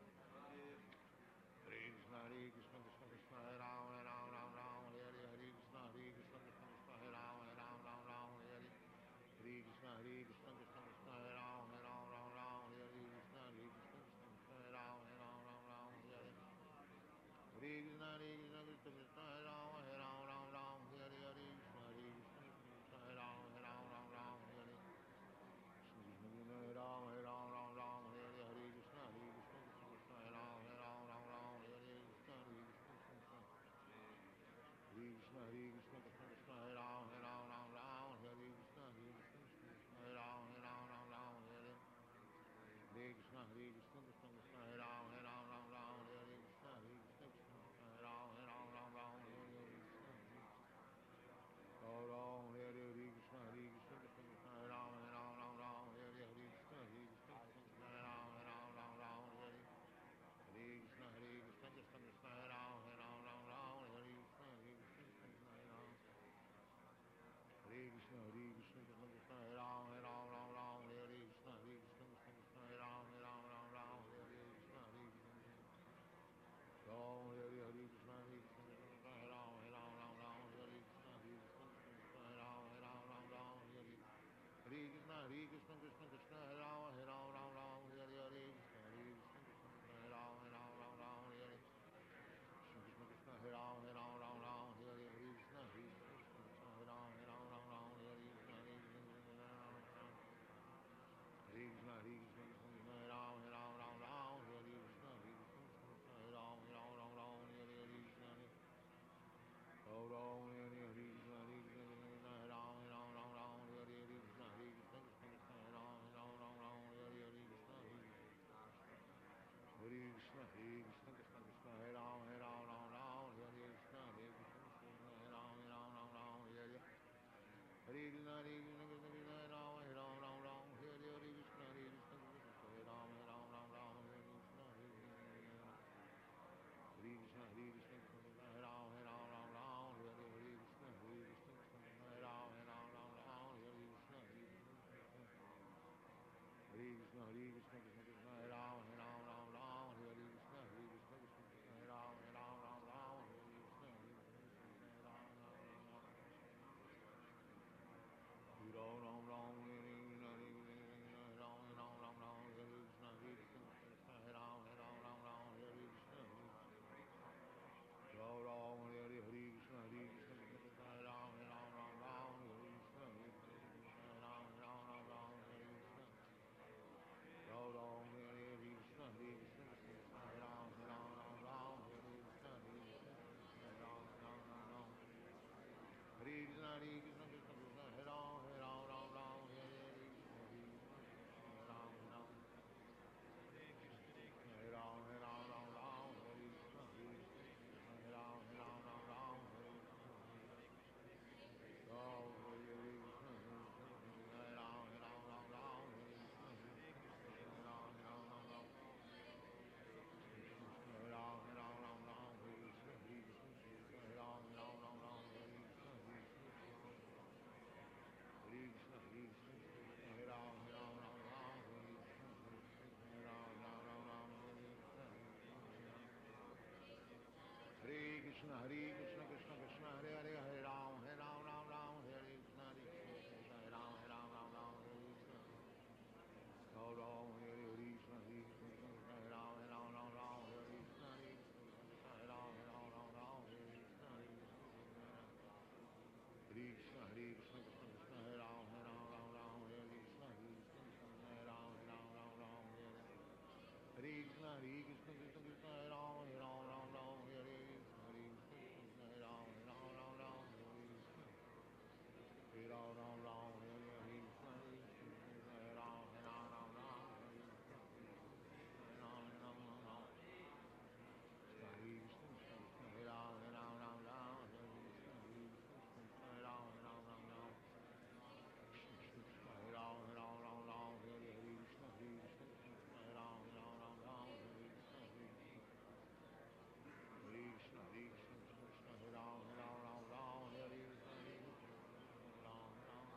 Hare Krishna Krishna Krishna Hare Ram Hare Krishna Krishna Krishna Hare Ram Hare Krishna Krishna Krishna Hare Ram Hare Krishna Krishna Krishna Hare Ram Hare Hare Krishna Krishna Krishna Hare Ram Hare Krishna Krishna Krishna Hare Ram Hare Krishna Ram Hare Hare Krishna Krishna Krishna Hare Ram Hare Krishna Krishna Krishna Krishna Krishna Krishna Hare Ram Hare Krishna Krishna Krishna Hare Ram Hare Krishna Krishna Krishna Hare Ram Hare Krishna Krishna Krishna Hare Ram Hare Krishna Ram Hare Krishna Krishna Krishna Hare Ram Hare Krishna Krishna Krishna Hare Ram Hare Krishna Krishna Krishna Hare Ram Hare Krishna Krishna Krishna Hare Ram Hare Krishna Krishna Krishna Hare Ram Hare Krishna Krishna Krishna Hare Ram Hare Krishna Ram Hare Hare Krishna Krishna Krishna Hare Ram Hare Krishna Krishna Krishna Hare Ram Hare Hare Krishna Krishna Krishna Hare Ram Hare Hare Krishna Krishna Krishna Hare Ram Hare Krishna Krishna Hare Ram Hare Hare Krishna Krishna Krishna Hare Ram Hare Krishna Krishna Hare Krishna Krishna Krishna Hare Ram Hare Krishna Krishna Krishna Hare Ram Hare Krishna Ram Ram Hare Hare Krishna Krishna Krishna Hare Ram Hare Krishna Krishna Krishna Hare Ram Hare Krishna Hare Krishna Krishna Krishna Hare Ram Hare Krishna Hare Krishna, Hare Krishna, Krishna Krishna, Hare Ram, Ram Ram, Hare Hare Krishna, Hare Krishna, Krishna Krishna, Hare Ram, Ram Ram, Hare Krishna, Hare Krishna. Hare Krishna, Hare Krishna, Krishna Krishna, Hare Ram, Ram Ram, Hare Hare Krishna, Hare Krishna, Krishna Krishna, Hare Ram, Ram, Hare Krishna, Hare Krishna. Hare Krishna, Hare Krishna, Krishna Krishna, Hare Ram, Ram, Hare Krishna, Hare Krishna, Krishna Krishna, Hare Ram, Ram, Hare Krishna, Hare Krishna, Krishna Krishna, Hare Ram, Ram. Hare Ram, Ram, Hare Krishna, Hare Krishna, Hare Ram, Ram, Hare Krishna, Hare Krishna, Krishna Krishna, Hare Ram, Ram, Hare Krishna, Hare Krishna. Ram Ram, Hare Hare, Hare Krishna, Hare Krishna, Krishna Krishna, Hare Ram, Ram, Hare Krishna, Hare Krishna, Krishna Krishna, Hare Ram, Ram, Hare Krishna. Ram Ram, Hare Hare, Hare Krishna, Hare Krishna, Krishna Krishna, Hare Ram, Ram, Hare Krishna, Hare Krishna, Krishna Krishna, Hare Ram, Ram. Hare Krishna, Hare Krishna, Krishna Krishna, Hare Ram, Ram, Hare Krishna, Hare Krishna, Krishna Krishna, Hare Ram, Hare Ram, Hare Krishna, Hare Krishna, Krishna Krishna, Hare Ram, Ram, Hare Krishna, Hare Krishna. Ram Hare Hare Krishna Hare Krishna Krishna Krishna Hare Ram, Hare Krishna, Hare Krishna, Krishna Krishna, Hare Ram, Ram. Krishna Krishna, Hare Ram, Hare Krishna, Hare Krishna, Krishna Krishna, Hare Ram, Hare Krishna, Hare Krishna, Krishna Krishna. Hare Krishna, Hare Krishna, Krishna Krishna, Hare Ram, Hare Krishna, Hare Krishna, Krishna Hare Ram, Hare Krishna, Hare Krishna, Krishna. Hare Krishna, Hare Krishna, Krishna Krishna, Hare Hare, Hare Ram, Hare Krishna, Krishna Krishna, Hare Ram, Hare Krishna. Ram Ram, Hare Hare, Hare Krishna, Hare Krishna, Krishna Krishna, Hare Ram, Hare Krishna, Hare Krishna, Krishna Krishna, Hare Ram, Hare Krishna, Hare Krishna, Krishna. Hare Krishna, Hare Krishna, Krishna Krishna, Hare Ram, Hare Krishna, Hare Krishna, Krishna Krishna, Hare Ram, Hare Hare. Hare Krishna, Hare Krishna, Krishna Krishna, Hare Ram, Hare Krishna, Hare Krishna, Krishna Krishna, Hare Ram, Hare Krishna. Hare Ram, Hare Hare, Hare Krishna, Krishna Krishna, Hare Ram, Hare Krishna, Hare Krishna, Krishna, Hare Ram, Krishna, Hare Krishna, Krishna Krishna, Hare Ram, Hare Krishna, Hare Krishna, Krishna Krishna, Hare Ram, Krishna Krishna, Krishna, Hare Ram, Hare Hare, Hare Krishna, Krishna Krishna, Hare Ram, Hare Krishna, Hare Krishna. Hare Krishna, Hare Krishna, Krishna Krishna, Hare Ram, Hare Krishna, Hare Krishna, Krishna Krishna, Hare Ram,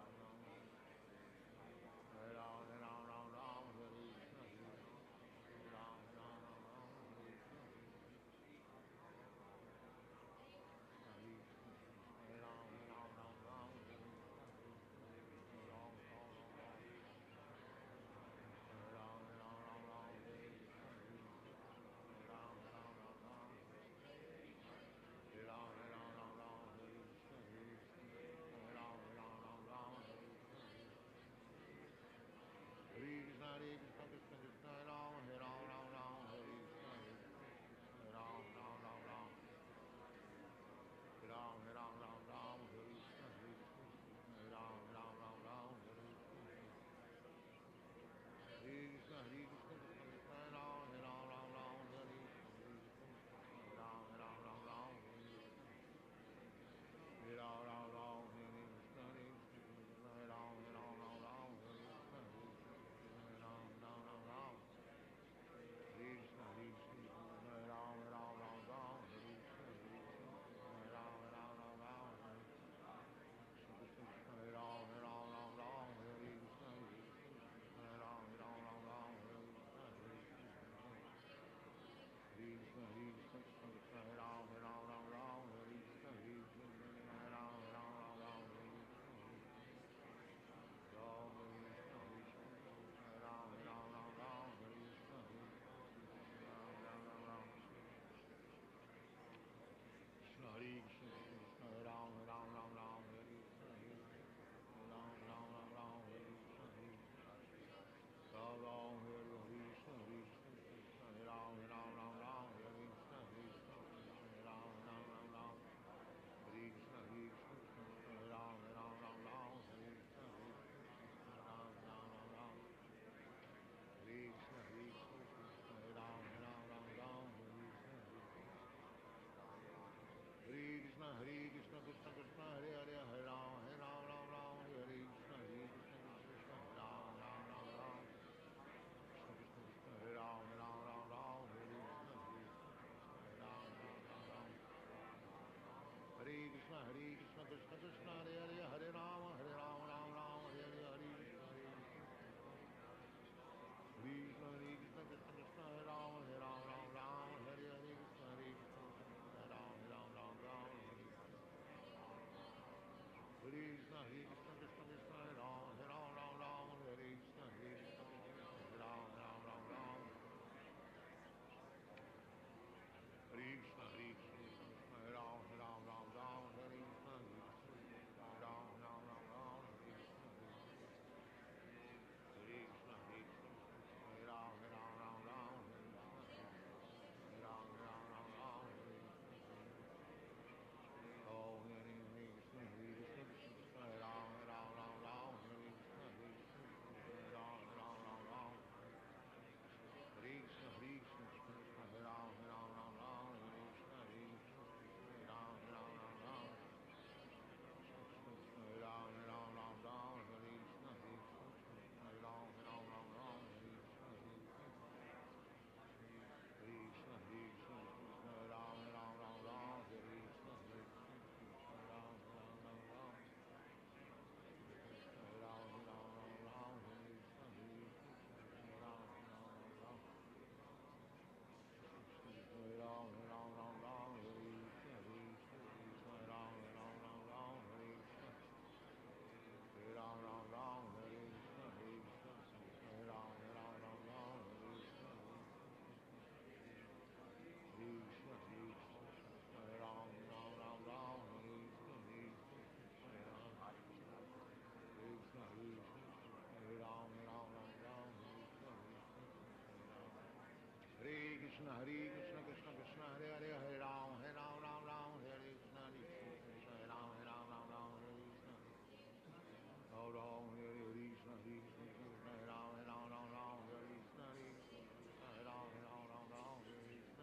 Krishna Krishna Krishna Hare Hare Hare Ram Ram Ram Hare Krishna Krishna Hare Ram Ram Ram Hare Krishna Ram Ram Hare Krishna Krishna Krishna Hare Ram Ram Hare Krishna Krishna Hare Ram Ram Hare Krishna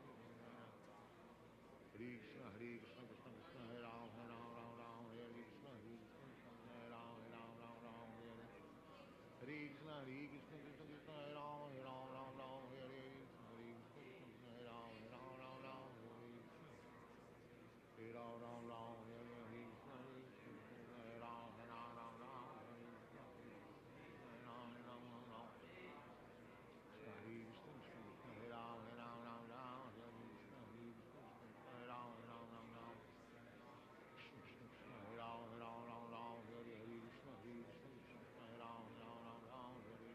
Krishna Hare Krishna Krishna Krishna Hare Ram Ram Hare Krishna Krishna Hare Ram Ram Hare Hare Krishna Krishna Krishna Krishna Hare Ram Ram Hare Krishna Hare Krishna Hare Ram Ram Hare Hare Ram Hare Krishna Hare Ram Hare Krishna Hare Krishna Hare Ram Hare Krishna Hare Ram Krishna Krishna Hare Ram Hare Krishna Hare Ram Hare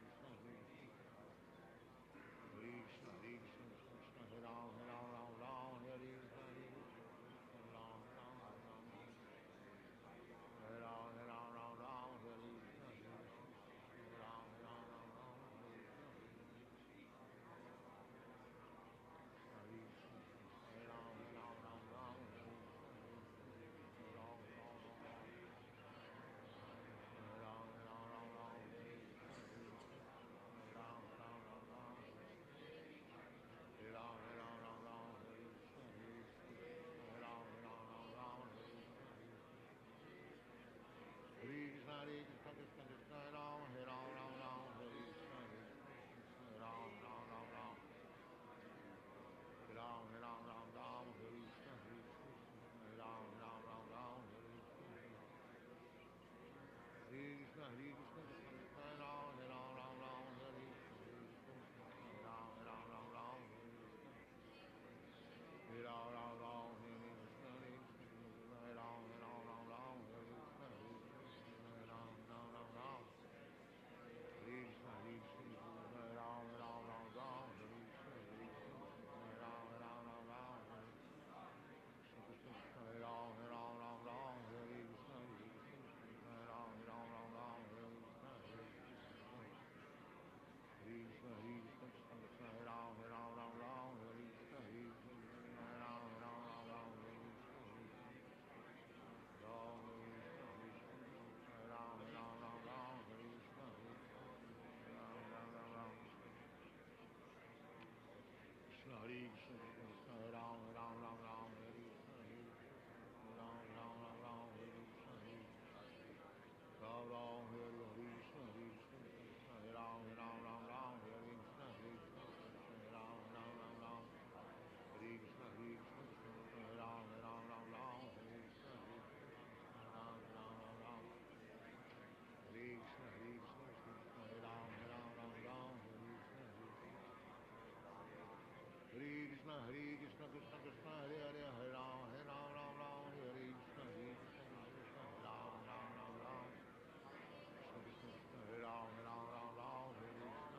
Krishna Hare Krishna Hare Ram Hare Krishna Hare Ram Hare Krishna Krishna Hare Hare Hare Ram Hare Krishna Krishna Ram Krishna Krishna Hare Ram Hare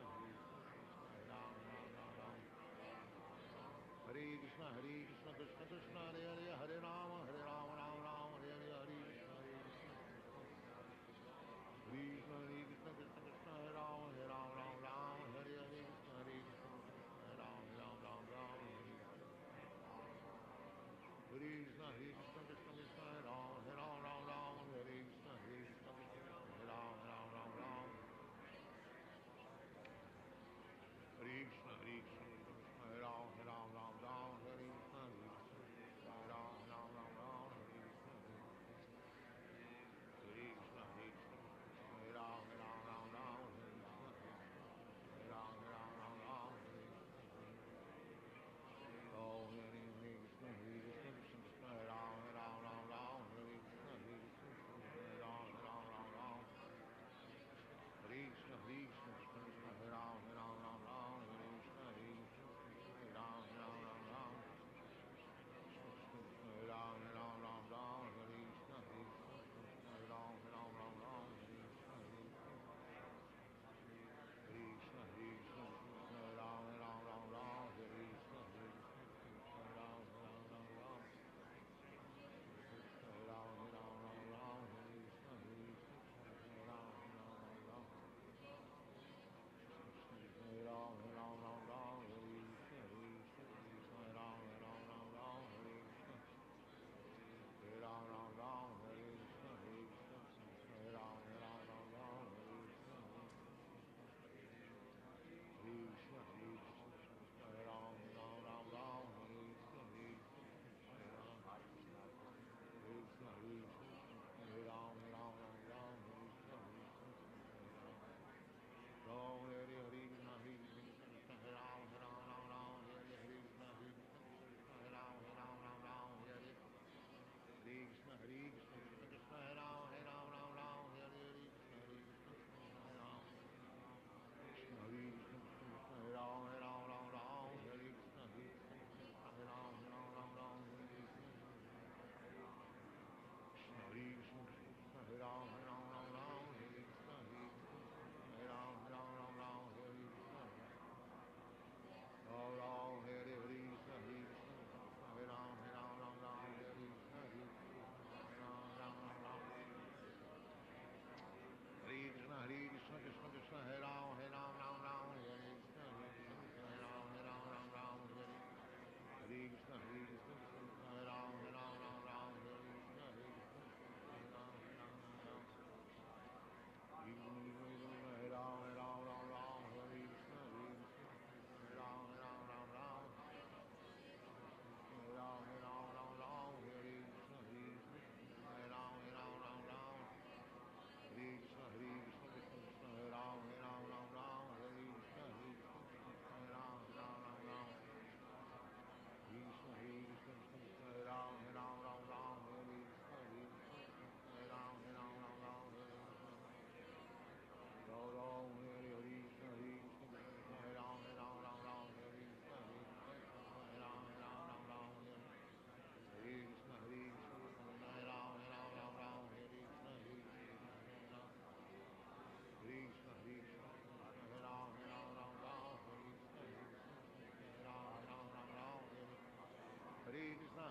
Krishna Krishna Krishna Hare Hare Hare Ram Hare Hare Hare Krishna Krishna Krishna Krishna Hare Ram Hare Hare Krishna Hare Ram Krishna Krishna Krishna Krishna Hare Ram Hare Krishna Hare Ram Hare Krishna Krishna Hare Ram Hare Krishna Hare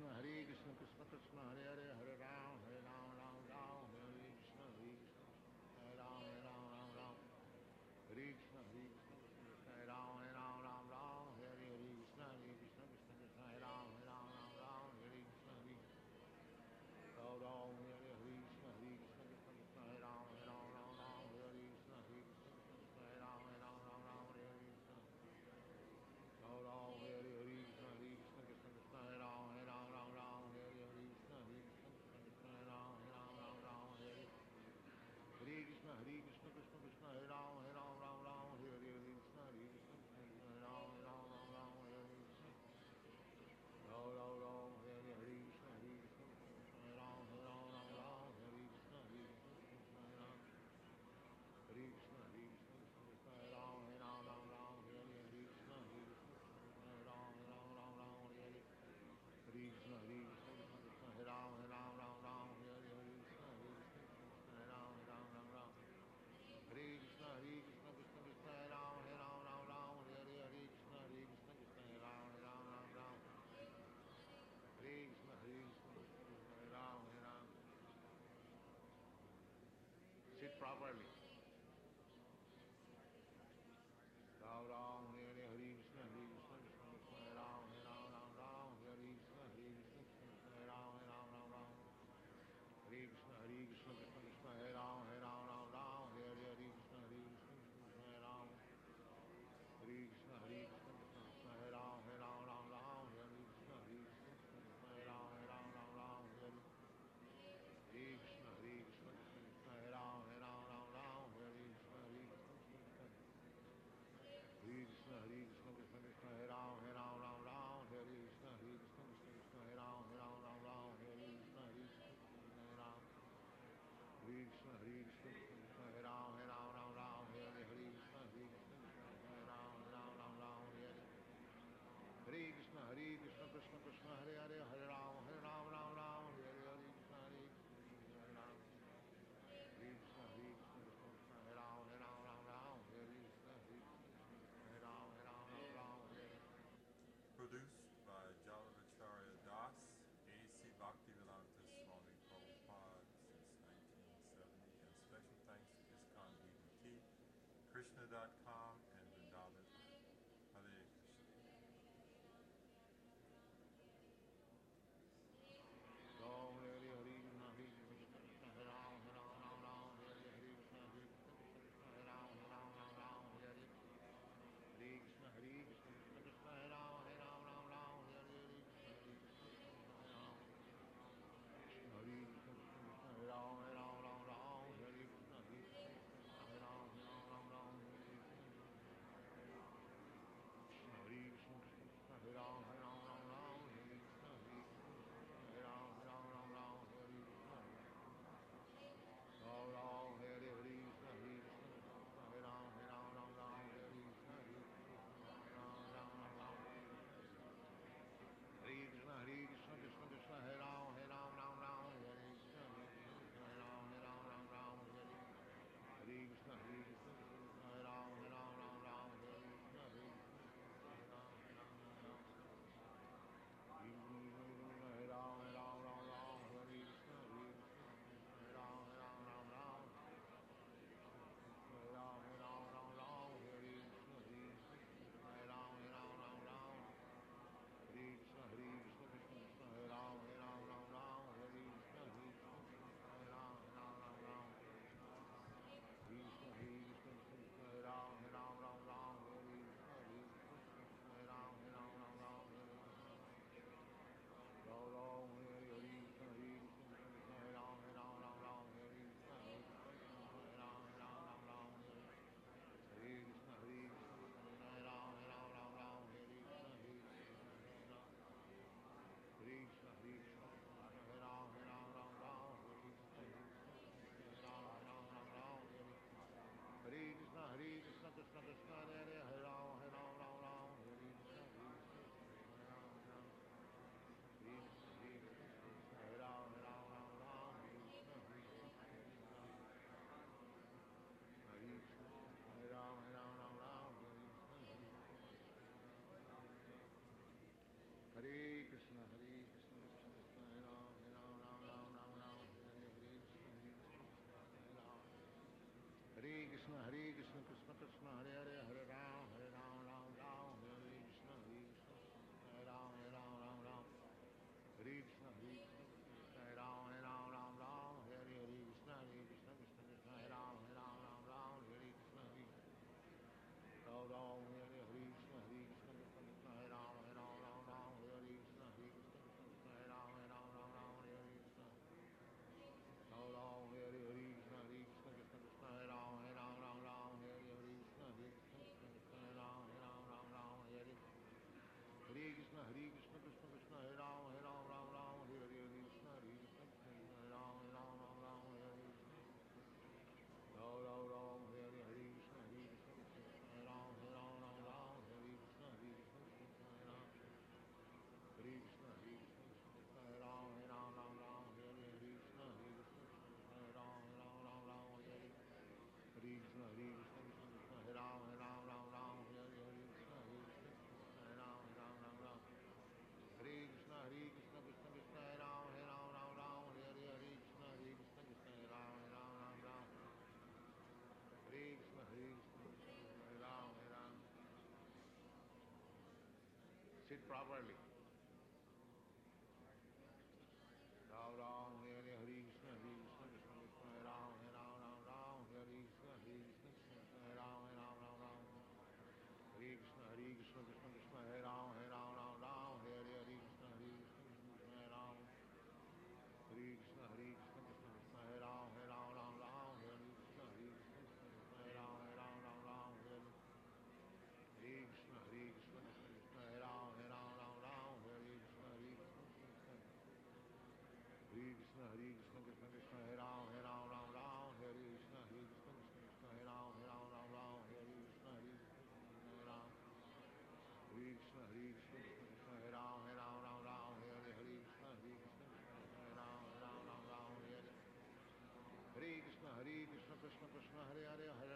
Krishna, Krishna Krishna, Hare Hare, Hare Ram, Ram Ram, Hare Krishna, Hare Ram, Ram Ram. Hare Krishna, Krishna Krishna, Hare Ram, Ram Ram, Hare Krishna, Krishna Krishna, Hare Ram, Ram, Hare Krishna, Hare Ram, Ram, Hare Krishna, Krishna Krishna, Hare Ram, Ram, Hare Krishna, Krishna Krishna, Hare Ram, Ram, Hare Krishna, Ram, Hare Krishna, Krishna Krishna, Hare Ram, Ram, Hare Krishna, Krishna Krishna, Hare Ram, Ram, Hare Hare Krishna, Krishna Krishna, Hare Ram, Ram, Hare Krishna, Krishna Krishna, Hare Ram, Ram, Hare Krishna, Ram, Hare Krishna, Krishna Krishna, Hare Ram, Ram, Hare Krishna, Krishna Krishna, Hare Ram, Hare Krishna, Krishna Krishna, Hare Ram, Ram, Hare Krishna, Krishna Krishna, Hare Ram, Ram, Hare Hare Krishna, Krishna Krishna, Hare Ram, Ram, Hare Krishna, Krishna Krishna, Hare Ram, Ram. Hare Krishna, Krishna Krishna, Hare Ram, Ram, Hare Hare Krishna, Krishna Krishna, Hare Ram, Ram. Hare Krishna, Krishna Krishna, Hare Ram. Sit properly. Ram, Hare Hare Krishna, Krishna Krishna, Hare Ram, Ram, Hare Krishna, Krishna Krishna, Hare Ram, Ram. Hare Krishna, Krishna Krishna, Hare Ram, Ram, Hare Hare Krishna, Krishna Krishna, Hare Ram. Hare Krishna, Krishna Krishna, Hare Ram, Ram, Hare Krishna, Krishna Krishna, Hare Ram, Ram, Hare Hare Krishna, Krishna Krishna, Hare Ram, Hare Krishna, Krishna Krishna, Hare Krishna, Krishna Krishna, Hare Ram, Hare Krishna, Krishna Krishna, Hare Ram, Hare Krishna, Krishna Krishna, Hare Ram. Hare Krishna, Krishna Krishna, Hare Ram, Hare Krishna, Krishna Krishna, Hare Ram, Hare Hare Hare Krishna, Krishna Krishna, Hare Hare, Hare Ram, Ram, Hare Hare Krishna, Krishna, Hare Ram. Hare Krishna, Krishna Krishna, Hare Ram, Ram, Hare Krishna, Krishna, Hare Ram, Hare Hare. Produced by Jalavacharya Das, A.C. Bhaktivedanta Swami Prabhupada since 1970, and special thanks to ISKCON DBT, Krishna.com, and Vrindavan. Hare Krishna. Ram, Hare Hare Krishna, Krishna Krishna, Hare Ram, Ram, Hare Hare Krishna, Krishna Krishna, Hare Ram, Hare Hare. Hare Krishna, Krishna Krishna, Hare Ram, Hare Hare Krishna, Krishna Krishna, Hare Ram. Krishna, Krishna Krishna, Hare Ram, Ram, Hare Krishna, Krishna Krishna, Hare Ram, Ram, Hare Krishna, Krishna Krishna Hare Hare Hare Ram Ram Ram Hare Krishna Hare Ram Ram Ram Hare Krishna Hare Ram Ram Hare Krishna Krishna Krishna Hare Ram Ram Hare Krishna Ram Ram Hare Krishna Krishna Hare Ram Ram Hare Krishna Krishna Hare Ram Ram Hare Krishna Ram Ram Hare Krishna Krishna Krishna Hare Ram Ram Hare Krishna Krishna Hare Ram Hare Krishna Krishna Krishna Hare Ram Hare Krishna Krishna Hare Ram Hare Krishna Ram Ram Hare Krishna Krishna Hare Ram Hare Krishna Hare Krishna Hare Ram Hare Krishna Hare Ram Hare Krishna Hare Ram Hare Krishna Hare Ram Hare Krishna Krishna Krishna Hare Ram Hare Krishna Hare Ram Hare Krishna Hare Ram. Sit properly. Ram Ram Hare Krishna Krishna Krishna Hare Ram Hare Krishna Hare Ram Hare Krishna Krishna Krishna Hare Ram Hare Krishna Hare Ram Hare Krishna Krishna Krishna Hare Ram Hare Krishna Hare Ram Hare Krishna Krishna Krishna Hare Ram Hare Krishna Hare Krishna Krishna Krishna Hare Ram Hare Krishna Krishna Krishna Hare Ram Hare Krishna Hare Ram Hare Krishna Krishna Hare Ram Hare Krishna Krishna Hare Ram Hare Krishna Krishna Krishna Hare Ram Hare Krishna Krishna Krishna Hare